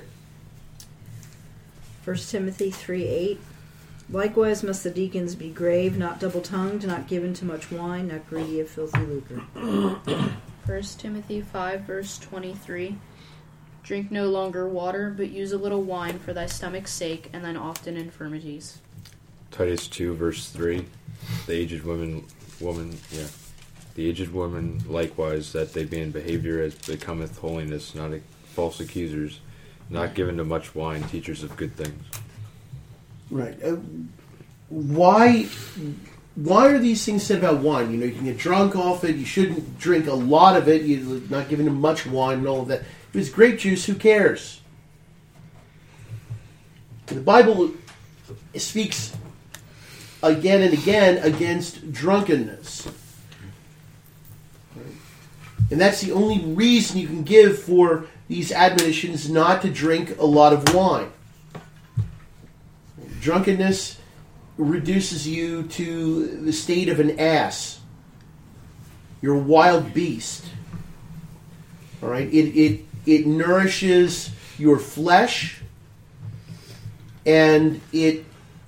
1 Timothy 3:8. Likewise must the deacons be grave, not double-tongued, not given to much wine, not greedy of filthy lucre. 1 Timothy 5, verse 23. Drink no longer water, but use a little wine for thy stomach's sake, and thine often infirmities. Titus 2, verse 3. The aged woman likewise, that they be in behavior as becometh holiness, not false accusers, not given to much wine, teachers of good things. Right. Why are these things said about wine? You can get drunk off it. You shouldn't drink a lot of it. You're not giving them much wine and all of that. If it's grape juice, who cares? The Bible speaks again and again against drunkenness. And that's the only reason you can give for these admonitions not to drink a lot of wine. Drunkenness reduces you to the state of an ass. You're a wild beast. All right? It nourishes your flesh. and it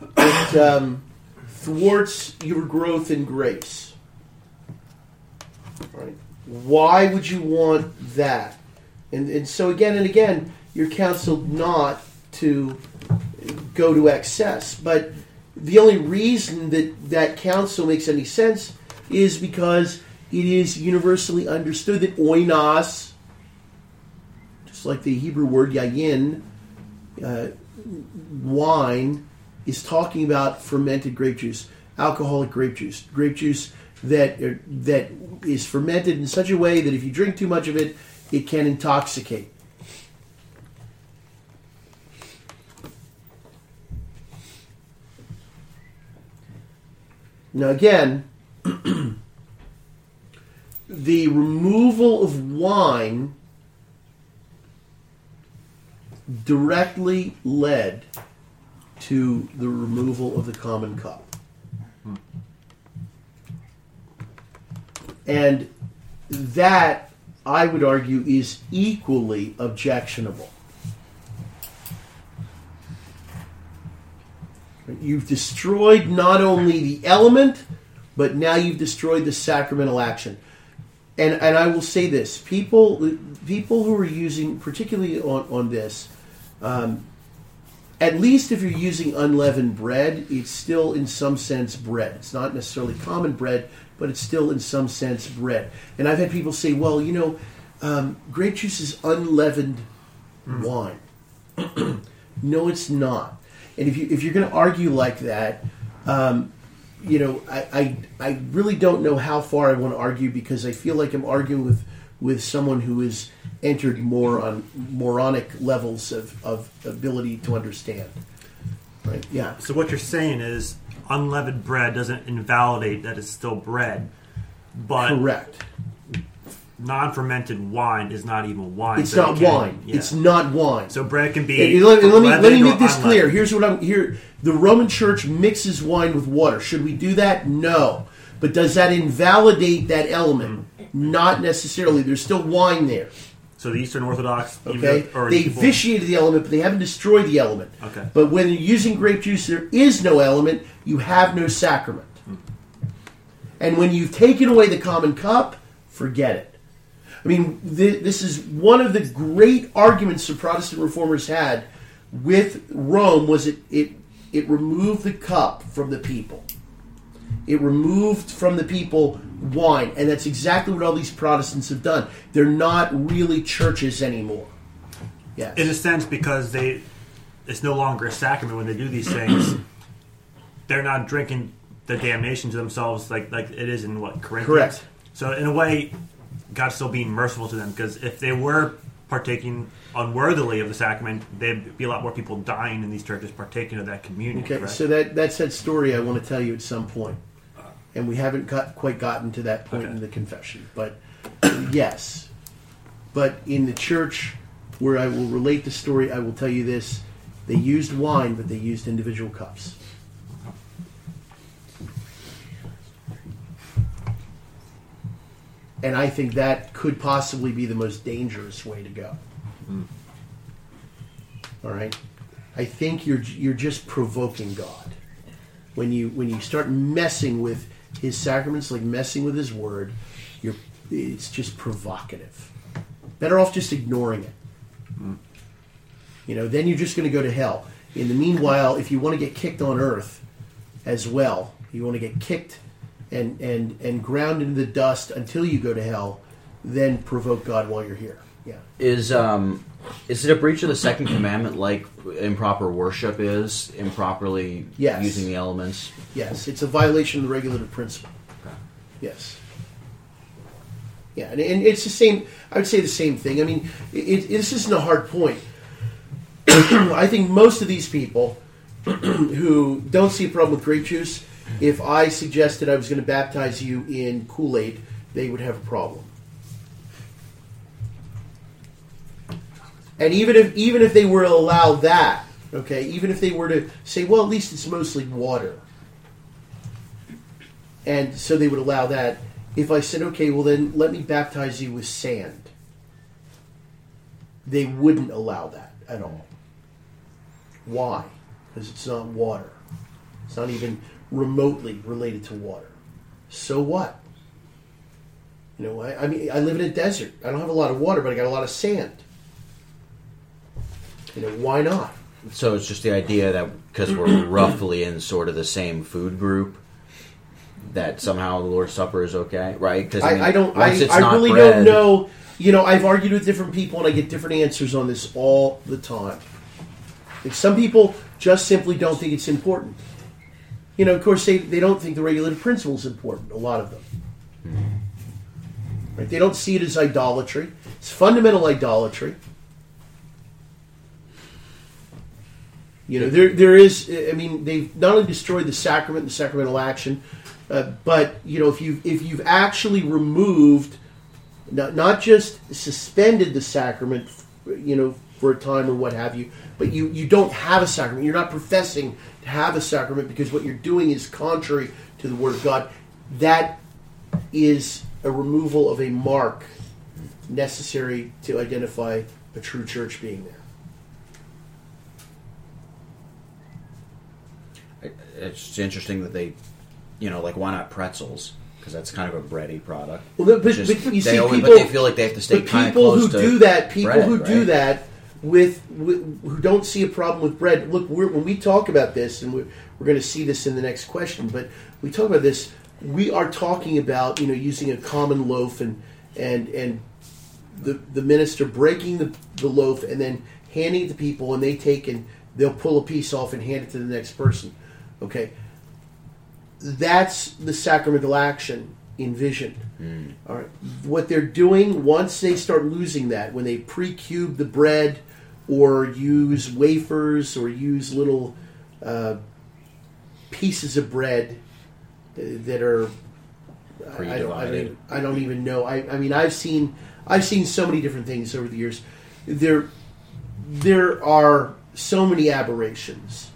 thwarts your growth in grace. Right? Why would you want that? And so again and again, you're counseled not to go to excess. But the only reason that counsel makes any sense is because it is universally understood that oinos, just like the Hebrew word yayin, wine, is talking about fermented grape juice, alcoholic grape juice that is fermented in such a way that if you drink too much of it, it can intoxicate. Now again, the removal of wine directly led to the removal of the common cup. And that, I would argue, is equally objectionable. You've destroyed not only the element, but now you've destroyed the sacramental action. And I will say this: people who are using, particularly on this, at least if you're using unleavened bread, it's still in some sense bread. It's not necessarily common bread, but it's still in some sense bread. And I've had people say, well, grape juice is unleavened wine. No, it's not. And if you're going to argue like that, I really don't know how far I want to argue, because I feel like I'm arguing with someone who has entered more on moronic levels of ability to understand. Right? Yeah. So what you're saying is unleavened bread doesn't invalidate that it's still bread, but correct. Non-fermented wine is not even wine. It's not wine. Yeah. It's not wine. So bread can be. Let me make this clear. Here's what I'm here. The Roman Church mixes wine with water. Should we do that? No. But does that invalidate that element? Not necessarily. There's still wine there. So the Eastern Orthodox, okay, they vitiated the element, but they haven't destroyed the element. Okay. But when you're using grape juice, there is no element. You have no sacrament. And when you've taken away the common cup, forget it. I mean, this is one of the great arguments the Protestant reformers had with Rome. Was it removed the cup from the people. It removed from the people wine, and that's exactly what all these Protestants have done. They're not really churches anymore. Yes. In a sense, because it's no longer a sacrament when they do these things. They're not drinking the damnation to themselves like it is in Corinthians. Correct. So in a way, God's still being merciful to them, because if they were partaking unworthily of the sacrament, there'd be a lot more people dying in these churches partaking of that communion. Okay, correct? so that's that story I want to tell you at some point. And we haven't quite gotten to that point in the confession. But yes. But in the church where I will relate the story, I will tell you this. They used wine, but they used individual cups. And I think that could possibly be the most dangerous way to go. All right? I think you're just provoking God. When you start messing with His sacraments, like messing with His Word, it's just provocative. Better off just ignoring it. Then you're just going to go to hell. In the meanwhile, if you want to get kicked on earth as well, you want to get kicked and ground into the dust until you go to hell, then provoke God while you're here. Yeah. Is it a breach of the second commandment, like improper worship is, improperly using the elements? Yes, it's a violation of the regulative principle. Okay. Yes. Yeah, and it's the same. I would say the same thing. I mean, this isn't a hard point. I think most of these people who don't see a problem with grape juice, if I suggested I was going to baptize you in Kool-Aid, they would have a problem. And even if they were to allow that, okay, even if they were to say, well, at least it's mostly water, and so they would allow that. If I said, okay, well then let me baptize you with sand, they wouldn't allow that at all. Why? because it's not water. It's not even remotely related to water. So what? I mean, I live in a desert. I don't have a lot of water, but I got a lot of sand. Why not? So it's just the idea that because we're roughly in sort of the same food group, that somehow the Lord's Supper is okay, right? Because I really don't know. I've argued with different people, and I get different answers on this all the time. Some people just simply don't think it's important. Of course, they don't think the regulative principle is important, a lot of them. Right? They don't see it as idolatry. It's fundamental idolatry. There is, they've not only destroyed the sacrament and the sacramental action, but, if you've actually removed, not just suspended the sacrament, for a time or what have you, but you don't have a sacrament. You're not professing to have a sacrament because what you're doing is contrary to the Word of God. That is a removal of a mark necessary to identify a true church being there. It's interesting that they, why not pretzels? Because that's kind of a bready product. Well, but you see, people, but they feel like they have to stay kind of close to do that. People bread, who right? do that who don't see a problem with bread. Look, when we talk about this, and we're going to see this in the next question, but we talk about this. We are talking about using a common loaf and the minister breaking the loaf and then handing it to people, and they'll pull a piece off and hand it to the next person. Okay, that's the sacramental action envisioned. All right, what they're doing once they start losing that, when they pre-cube the bread or use wafers or use little pieces of bread that are I don't even know. I mean, I've seen so many different things over the years. There are so many aberrations.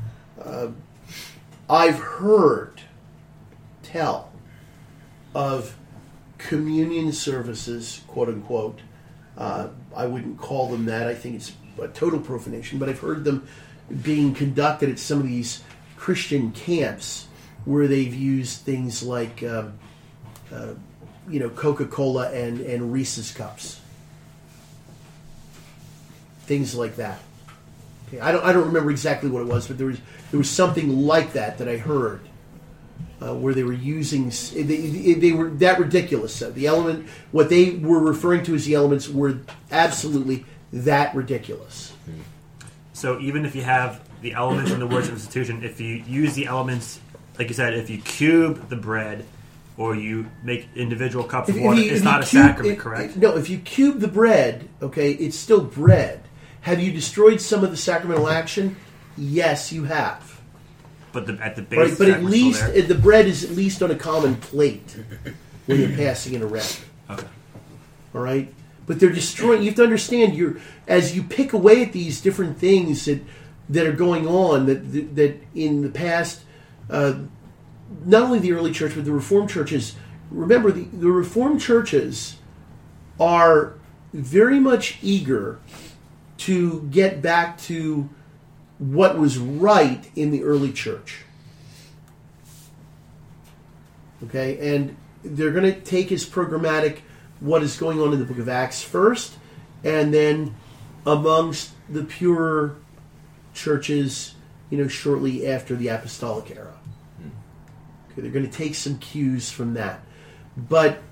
I've heard tell of communion services, quote unquote. I wouldn't call them that. I think it's a total profanation. But I've heard them being conducted at some of these Christian camps where they've used things like Coca-Cola and Reese's cups, things like that. Okay, I don't remember exactly what it was, but there was something like that I heard where they were using. They were that ridiculous. So the element, what they were referring to as the elements, were absolutely that ridiculous. So even if you have the elements in the Word's institution, if you use the elements, like you said, if you cube the bread or you make individual cups of water, it's not a sacrament, correct? No, if you cube the bread, okay, it's still bread. Have you destroyed some of the sacramental action? Yes, you have. But at the base, right, but at least the bread is at least on a common plate when you're passing it around. Okay. All right, but they're destroying. You have to understand, as you pick away at these different things that are going on, that in the past, not only the early church but the Reformed churches. Remember, the Reformed churches are very much eager to get back to what was right in the early church. Okay, and they're going to take as programmatic what is going on in the book of Acts first, and then amongst the pure churches, shortly after the apostolic era. Okay, they're going to take some cues from that. But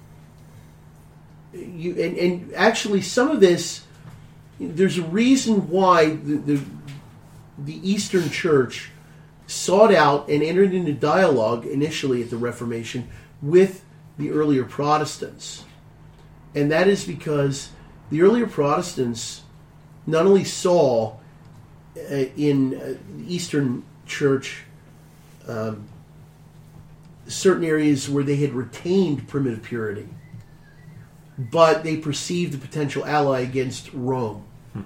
and actually some of this, there's a reason why the Eastern Church sought out and entered into dialogue initially at the Reformation with the earlier Protestants. And that is because the earlier Protestants not only saw in the Eastern Church certain areas where they had retained primitive purity, but they perceived a potential ally against Rome.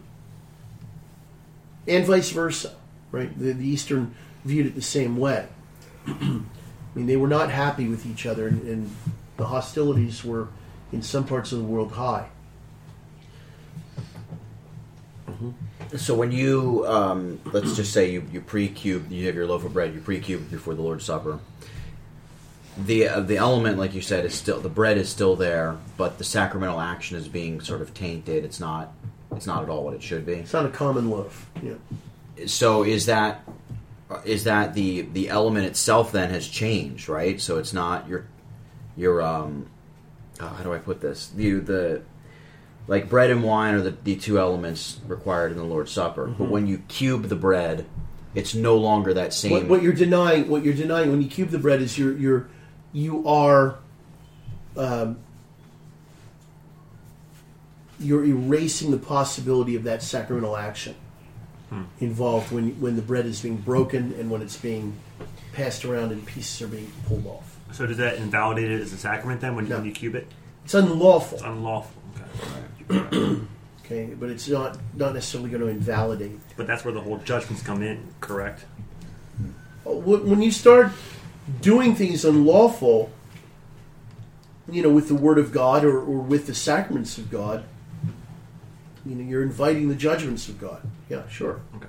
And vice versa, right? The Eastern viewed it the same way. I mean, they were not happy with each other, and the hostilities were, in some parts of the world, high. So when you, let's just say you pre-cube, you have your loaf of bread, you pre-cube before the Lord's Supper. The element, like you said, is still, the bread is still there, but the sacramental action is being sort of tainted. It's not at all what it should be. It's not a common loaf. Yeah. So is that the element itself then has changed, right? So it's not your how do I put this? The like bread and wine are the two elements required in the Lord's Supper. But when you cube the bread, it's no longer that same. What you're denying when you cube the bread is you are you're erasing the possibility of that sacramental action involved when the bread is being broken and when it's being passed around and pieces are being pulled off. So does that invalidate it as a sacrament then when you cube it? It's unlawful. It's unlawful. Okay. Okay, but it's not necessarily going to invalidate. But that's where the whole judgments come in, correct? When you start doing things unlawful, with the Word of God or with the sacraments of God, you're inviting the judgments of God. Yeah, sure. Okay.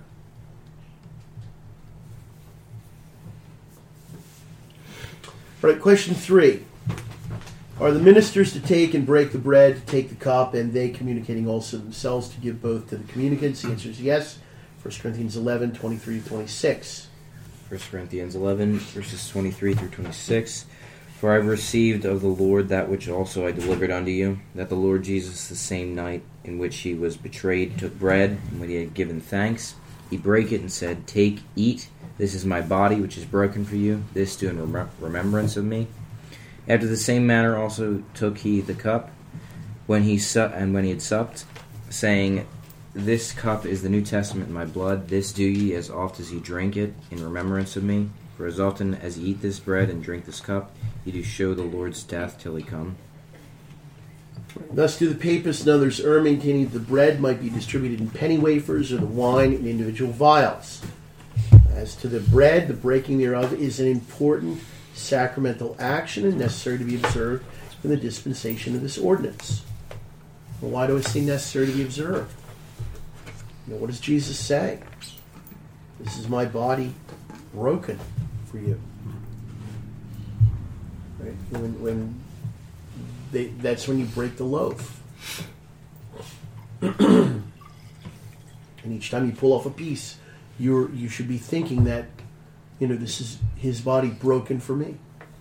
All right, question 3. Are the ministers to take and break the bread, to take the cup, and they communicating also themselves to give both to the communicants? The answer is yes. 1 Corinthians 11, 23 to 26. 1 Corinthians 11, verses 23 through 26. For I have received of the Lord that which also I delivered unto you, that the Lord Jesus, the same night in which he was betrayed, took bread, and when he had given thanks, he brake it and said, Take, eat, this is my body which is broken for you, this do in remembrance of me. After the same manner also took he the cup, when he had supped, saying, This cup is the New Testament in my blood, this do ye as oft as ye drink it in remembrance of me. For as often as ye eat this bread and drink this cup, ye do show the Lord's death till he come. Thus do the papists and others err, maintaining that the bread might be distributed in penny wafers or the wine in individual vials. As to the bread, the breaking thereof is an important sacramental action and necessary to be observed in the dispensation of this ordinance. Well, why do I say necessary to be observed? What does Jesus say? This is my body broken for you. Right? That's when you break the loaf. And each time you pull off a piece, you should be thinking that, this is his body broken for me.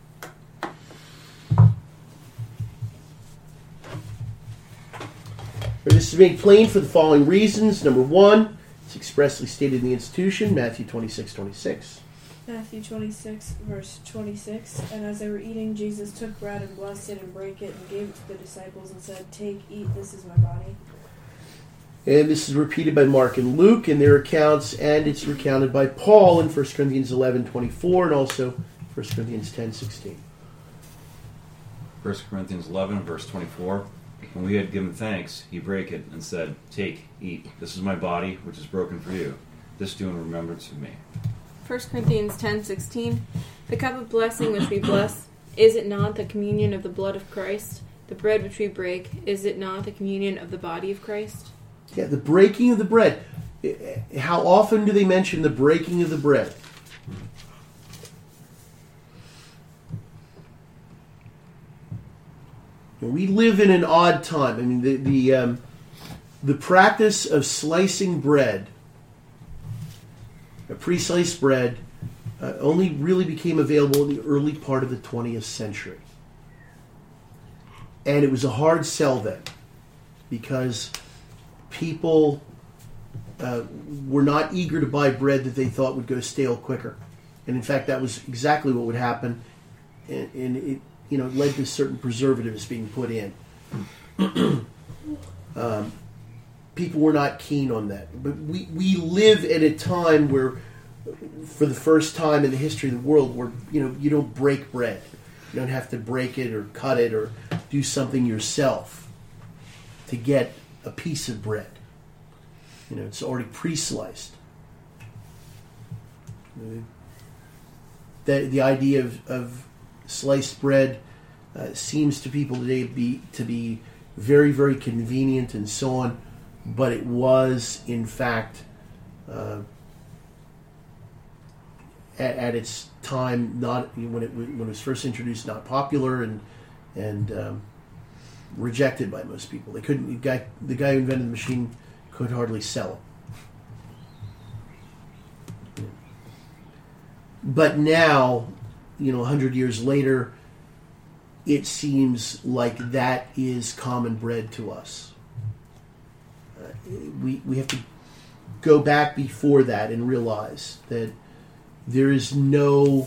This is made plain for the following reasons. Number 1, it's expressly stated in the institution, Matthew 26:26. Matthew 26, verse 26. And as they were eating, Jesus took bread and blessed it and brake it and gave it to the disciples and said, Take, eat, this is my body. And this is repeated by Mark and Luke in their accounts, and it's recounted by Paul in 1 Corinthians 11:24 and also 1 Corinthians 10:16. 1 Corinthians 11, verse 24. When we had given thanks, he brake it and said, Take, eat, this is my body, which is broken for you. This do in remembrance of me. 1 Corinthians 10:16. The cup of blessing which we bless, is it not the communion of the blood of Christ? The bread which we break, is it not the communion of the body of Christ? Yeah, the breaking of the bread. How often do they mention the breaking of the bread? We live in an odd time. I mean, the practice of slicing bread, a pre-sliced bread, only really became available in the early part of the 20th century. And it was a hard sell then, because people were not eager to buy bread that they thought would go stale quicker. And in fact, that was exactly what would happen, and it led to certain preservatives being put in. People were not keen on that. But we live at a time where, for the first time in the history of the world, where you don't break bread. You don't have to break it or cut it or do something yourself to get a piece of bread. It's already pre-sliced. The idea of sliced bread seems to people today to be very, very convenient and so on. but it was, in fact, at its time, not when it was first introduced, not popular and rejected by most people. They couldn't. The guy who invented the machine could hardly sell it. But now, 100 years later, it seems like that is common bread to us. We have to go back before that and realize that there is no...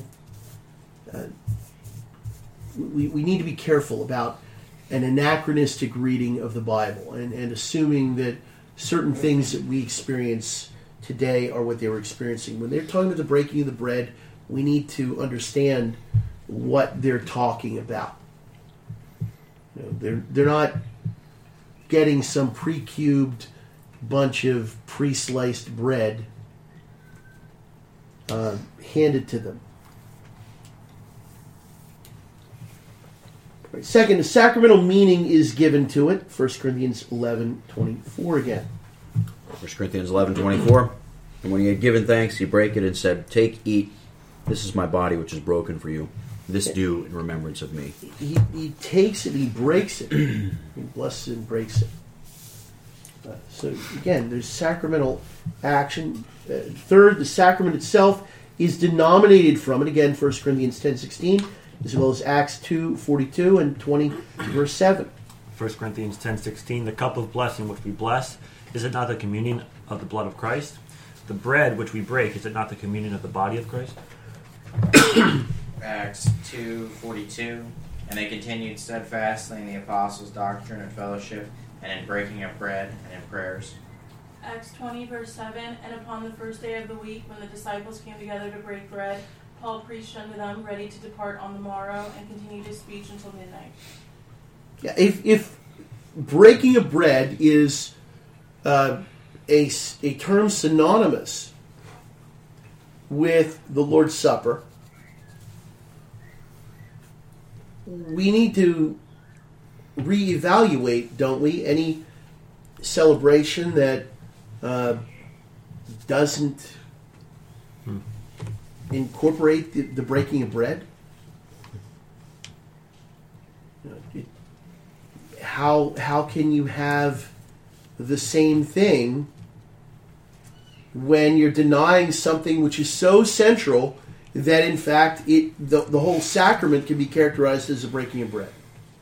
we need to be careful about an anachronistic reading of the Bible and assuming that certain things that we experience today are what they were experiencing. When they're talking about the breaking of the bread, we need to understand what they're talking about. They're not getting some pre-cubed bunch of pre-sliced bread handed to them. Right. Second, the sacramental meaning is given to it. 1 Corinthians 11:24 again. 1 Corinthians 11:24. And when he had given thanks, he brake it and said, "Take, eat. This is my body, which is broken for you. This do in remembrance of me." He takes it, he breaks it. He blesses it and breaks it. So again, there's sacramental action. Third, the sacrament itself is denominated from it. Again, 1 Corinthians 10:16, as well as Acts 2:42 and 20 verse 7. 1 Corinthians 10:16, the cup of blessing which we bless, is it not the communion of the blood of Christ? The bread which we break, is it not the communion of the body of Christ? Acts 2:42, and they continued steadfastly in the apostles' doctrine and fellowship, and in breaking of bread and in prayers. Acts 20, verse 7, and upon the first day of the week, when the disciples came together to break bread, Paul preached unto them, ready to depart on the morrow, and continued his speech until midnight. Yeah, if breaking of bread is a term synonymous with the Lord's Supper, we need to reevaluate, don't we, any celebration that doesn't incorporate the breaking of bread. How can you have the same thing when you're denying something which is so central that in fact the whole sacrament can be characterized as a breaking of bread?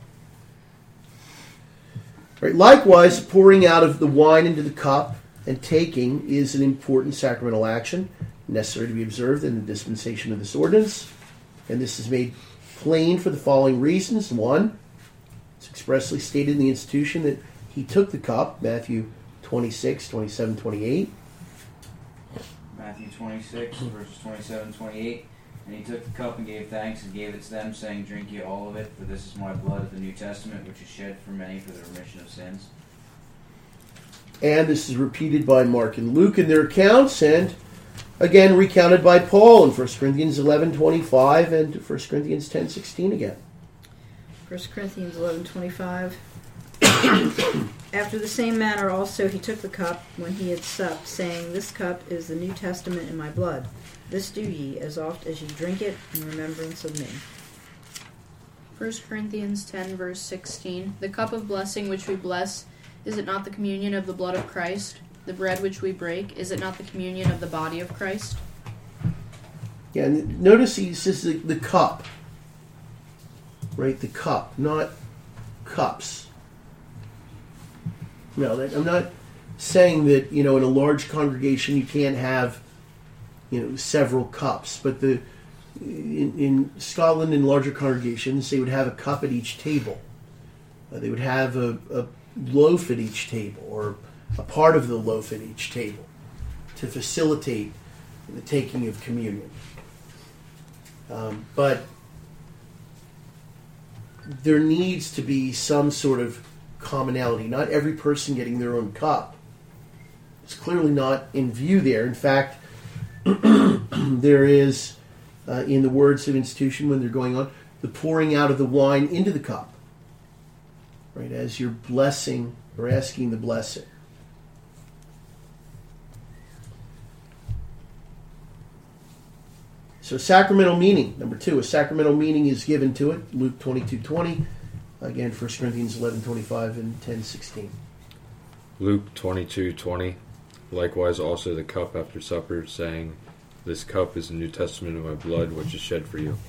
Right. Likewise, pouring out of the wine into the cup and taking is an important sacramental action necessary to be observed in the dispensation of this ordinance. And this is made plain for the following reasons. One, it's expressly stated in the institution that he took the cup, Matthew 26, 27, 28. Matthew 26, verses 27 28. And he took the cup and gave thanks and gave it to them, saying, "Drink ye all of it, for this is my blood of the New Testament, which is shed for many for the remission of sins." And this is repeated by Mark and Luke in their accounts, and again recounted by Paul in 1 Corinthians 11:25 and 1 Corinthians 10:16 again. 1 Corinthians 11:25. After the same manner also he took the cup when he had supped, saying, "This cup is the New Testament in my blood. This do ye, as oft as ye drink it, in remembrance of me." 1 Corinthians 10, verse 16. The cup of blessing which we bless, is it not the communion of the blood of Christ? The bread which we break, is it not the communion of the body of Christ? Yeah, and notice he says the cup. Right, the cup, not cups. No, I'm not saying that, in a large congregation you can't have, several cups. But in Scotland, in larger congregations, they would have a cup at each table. They would have a loaf at each table, or a part of the loaf at each table, to facilitate the taking of communion. But there needs to be some sort of commonality. Not every person getting their own cup. It's clearly not in view there. In fact, there is, in the words of institution when they're going on, the pouring out of the wine into the cup. Right, as you're blessing or asking the blessing. So sacramental meaning, number 2, a sacramental meaning is given to it. Luke 22:20, again 1 Corinthians 11:25 and 10:16. Luke 22:20. Likewise also the cup after supper, saying, This cup is the New Testament of my blood, which is shed for you.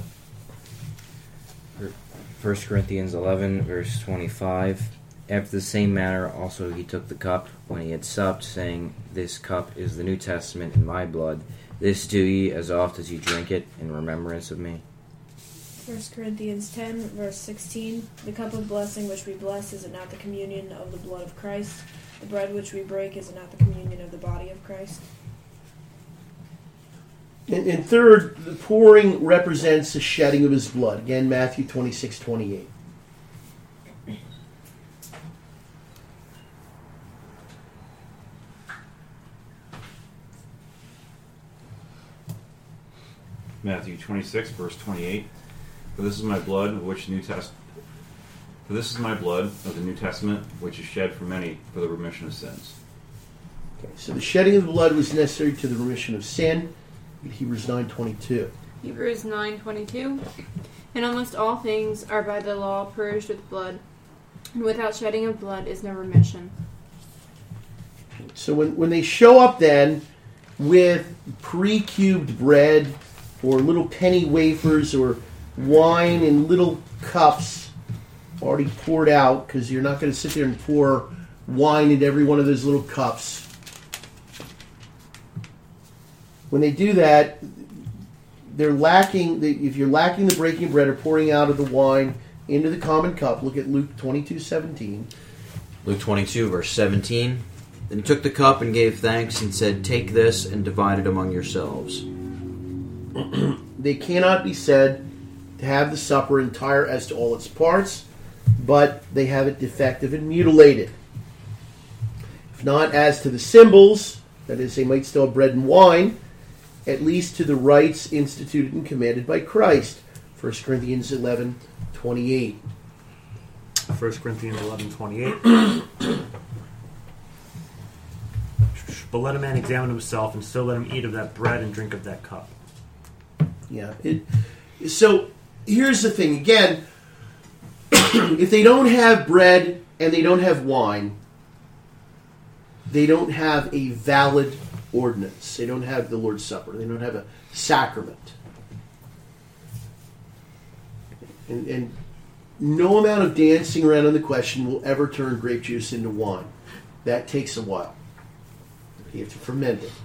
1 Corinthians 11, verse 25. After the same manner also he took the cup when he had supped, saying, This cup is the New Testament in my blood. This do ye as oft as ye drink it in remembrance of me. 1 Corinthians 10, verse 16. The cup of blessing which we bless, is it not the communion of the blood of Christ? The bread which we break, is it not the communion of the body of Christ? And third, the pouring represents the shedding of his blood. Again, Matthew 26:28. Matthew 26, verse 28. For this is my blood of which For this is my blood of the New Testament, which is shed for many for the remission of sins. Okay, so the shedding of the blood was necessary to the remission of sin. Hebrews 9:22. Hebrews 9:22. And almost all things are by the law purged with blood, and without shedding of blood is no remission. So when they show up then with pre-cubed bread or little penny wafers or wine in little cups already poured out, because you're not going to sit there and pour wine into every one of those little cups. When they do that, they're lacking. If you're lacking the breaking of bread or pouring out of the wine into the common cup, look at Luke 22:17. Luke 22, verse 17. Then he took the cup and gave thanks and said, Take this and divide it among yourselves. They cannot be said to have the supper entire as to all its parts, but they have it defective and mutilated. If not as to the symbols, that is, they might still have bread and wine, at least to the rites instituted and commanded by Christ. 1 Corinthians 11:28. 1 Corinthians 11:28. But let a man examine himself, and so let him eat of that bread and drink of that cup. Yeah. So here's the thing. Again, if they don't have bread and they don't have wine, they don't have a valid ordinance. They don't have the Lord's Supper. They don't have a sacrament. And no amount of dancing around on the question will ever turn grape juice into wine. That takes a while. You have to ferment it.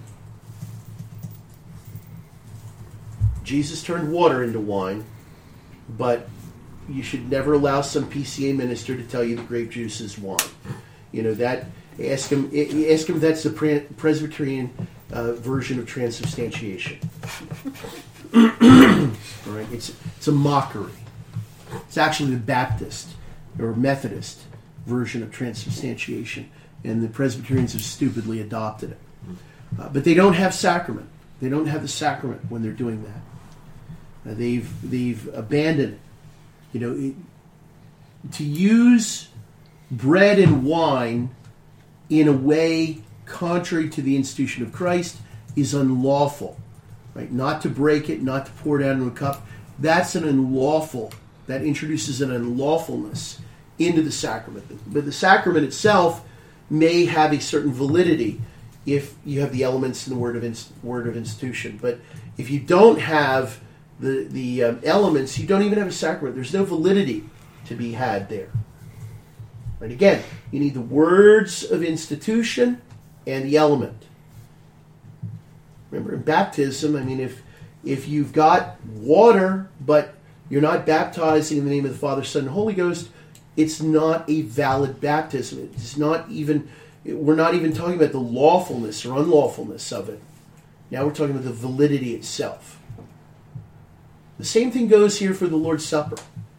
Jesus turned water into wine, but you should never allow some PCA minister to tell you the grape juice is wine. You know that. Ask him if that's the Presbyterian version of transubstantiation. All right, it's a mockery. It's actually the Baptist or Methodist version of transubstantiation, and the Presbyterians have stupidly adopted it. But they don't have sacrament. They don't have the sacrament when they're doing that. They've abandoned it. You know, to use bread and wine in a way contrary to the institution of Christ is unlawful. Right? Not to break it, not to pour it out into a cup. That's an unlawful. That introduces an unlawfulness into the sacrament. But the sacrament itself may have a certain validity if you have the elements in the word of institution. But if you don't have the elements, you don't even have a sacrament. There's no validity to be had there. Right? Again, you need the words of institution and the element. Remember, in baptism, I mean, if you've got water, but you're not baptizing in the name of the Father, Son, and Holy Ghost, it's not a valid baptism. It's not even. We're not even talking about the lawfulness or unlawfulness of it. Now we're talking about the validity itself. The same thing goes here for the Lord's Supper.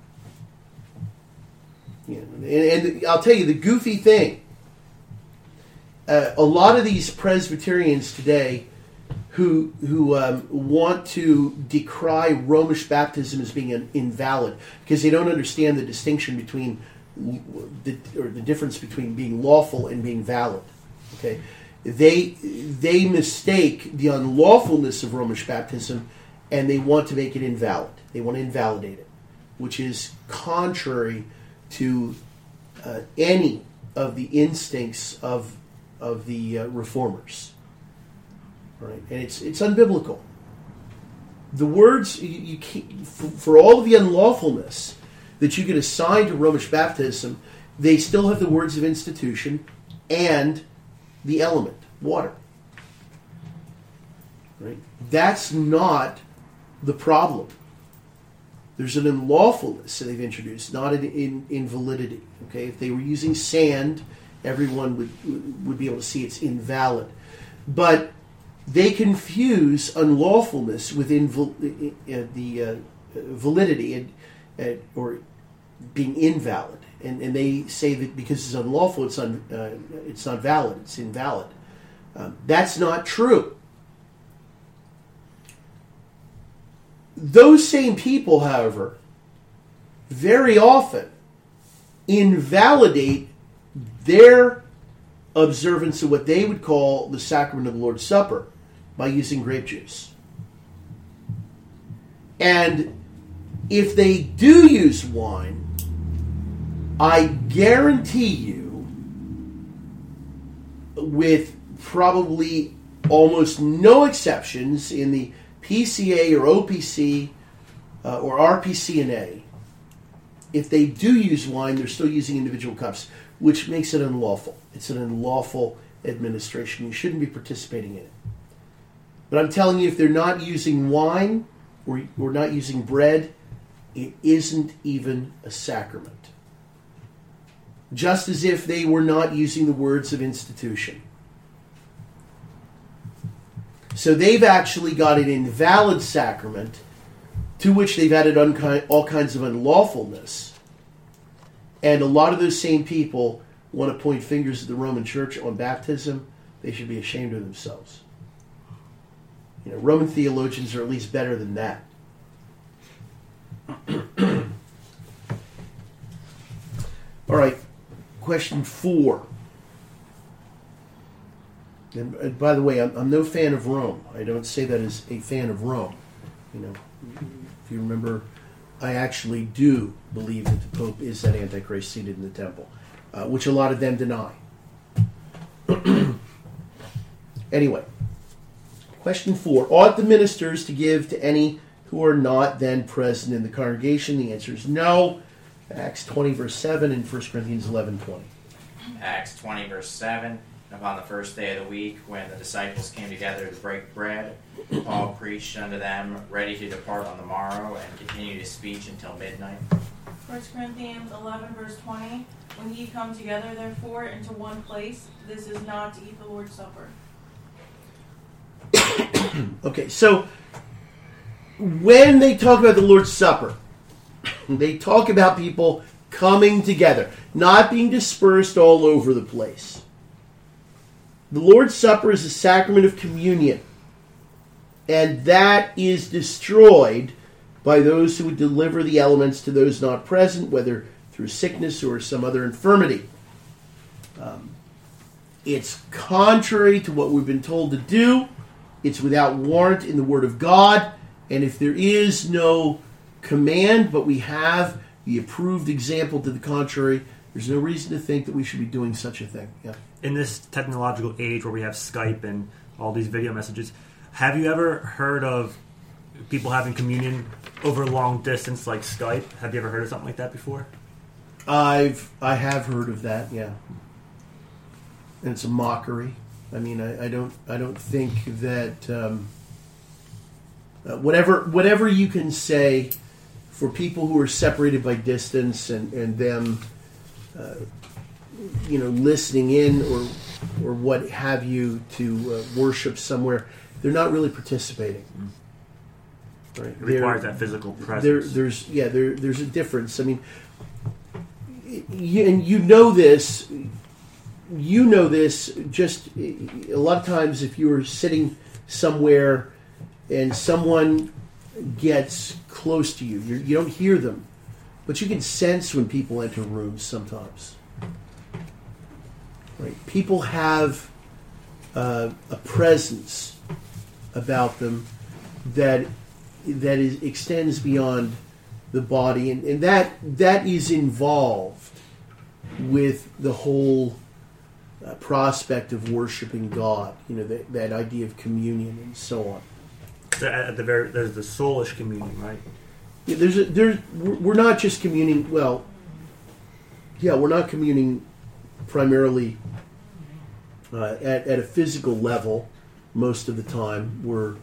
You know, and I'll tell you the goofy thing. A lot of these Presbyterians today who want to decry Romish baptism as being invalid because they don't understand the distinction between the difference between being lawful and being valid. Okay, they mistake the unlawfulness of Romish baptism and they want to make it invalid. They want to invalidate it, which is contrary to any of the instincts of the reformers. Right? And it's unbiblical. The words, you can't, for all of the unlawfulness that you can assign to Romish baptism, they still have the words of institution and the element, water. Right? That's not the problem. There's an unlawfulness that they've introduced, not an invalidity. Okay, if they were using sand, everyone would be able to see it's invalid. But they confuse unlawfulness with the validity or being invalid, and they say that because it's unlawful, it's not valid. It's invalid. That's not true. Those same people, however, very often invalidate their observance of what they would call the sacrament of the Lord's Supper by using grape juice. And if they do use wine, I guarantee you, with probably almost no exceptions in the PCA or OPC or RPCNA, if they do use wine, they're still using individual cups, which makes it unlawful. It's an unlawful administration. You shouldn't be participating in it. But I'm telling you, if they're not using wine or not using bread, it isn't even a sacrament. Just as if they were not using the words of institution. So they've actually got an invalid sacrament to which they've added all kinds of unlawfulness. And a lot of those same people want to point fingers at the Roman Church on baptism. They should be ashamed of themselves. You know, Roman theologians are at least better than that. All right, question 4. And by the way, I'm no fan of Rome. I don't say that as a fan of Rome. You know, if you remember, I actually do believe that the Pope is that Antichrist seated in the temple, which a lot of them deny. Anyway, question 4. Ought the ministers to give to any who are not then present in the congregation? The answer is no. Acts 20, verse 7, and 1 Corinthians 11:20. Acts 20, verse 7. Upon the first day of the week, when the disciples came together to break bread, Paul preached unto them, ready to depart on the morrow, and continued his speech until midnight. 1 Corinthians 11, verse 20. When ye come together, therefore, into one place, this is not to eat the Lord's Supper. Okay, so when they talk about the Lord's Supper, they talk about people coming together, not being dispersed all over the place. The Lord's Supper is a sacrament of communion, and that is destroyed by those who would deliver the elements to those not present, whether through sickness or some other infirmity. It's contrary to what we've been told to do. It's without warrant in the Word of God, and if there is no command, but we have the approved example to the contrary, there's no reason to think that we should be doing such a thing. Yeah. In this technological age where we have Skype and all these video messages, have you ever heard of people having communion over long distance like Skype? Have you ever heard of something like that before? I have heard of that, yeah. And it's a mockery. I mean, I don't think that whatever you can say for people who are separated by distance and them listening in or what have you to worship somewhere, they're not really participating. Right? It requires that physical presence. There's a difference. I mean, you know this. You know this. Just a lot of times, if you are sitting somewhere and someone gets close to you, you don't hear them, but you can sense when people enter rooms sometimes. Right? People have a presence about them that extends beyond the body, and that is involved with the whole prospect of worshiping God. That idea of communion and so on. So there's the soulish communion, right? Yeah, we're not just communing. Well, yeah, we're not communing primarily at a physical level most of the time. We're,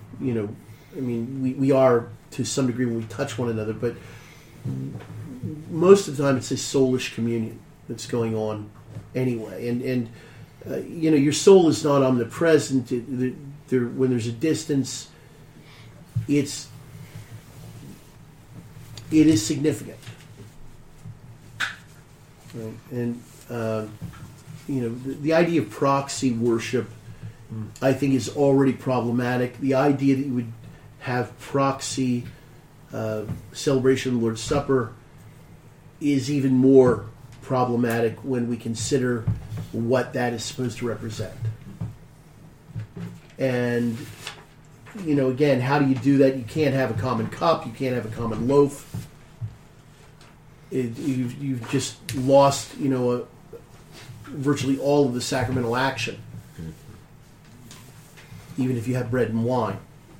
we are to some degree when we touch one another, but most of the time it's a soulish communion that's going on anyway. And your soul is not omnipresent. When there's a distance, it is significant. Right? And the idea of proxy worship, I think, is already problematic. The idea that you would have proxy celebration of the Lord's Supper is even more problematic when we consider what that is supposed to represent. And, again, how do you do that? You can't have a common cup. You can't have a common loaf. You've just lost, virtually all of the sacramental action, even if you have bread and wine.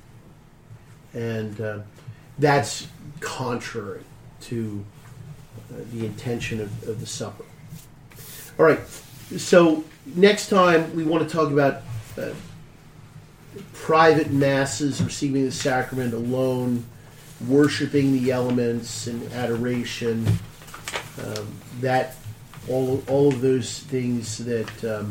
And that's contrary to the intention of the supper. All right, so next time we want to talk about private masses, receiving the sacrament alone, worshiping the elements and adoration, that all of those things that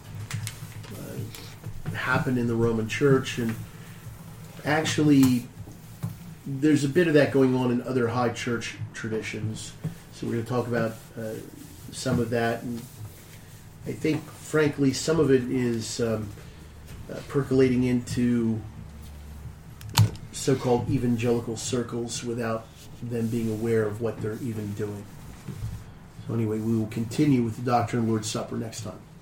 happen in the Roman Church. And actually there's a bit of that going on in other high church traditions, so we're going to talk about some of that. And I think frankly some of it is percolating into so-called evangelical circles without them being aware of what they're even doing. So anyway, we will continue with the doctrine of the Lord's Supper next time.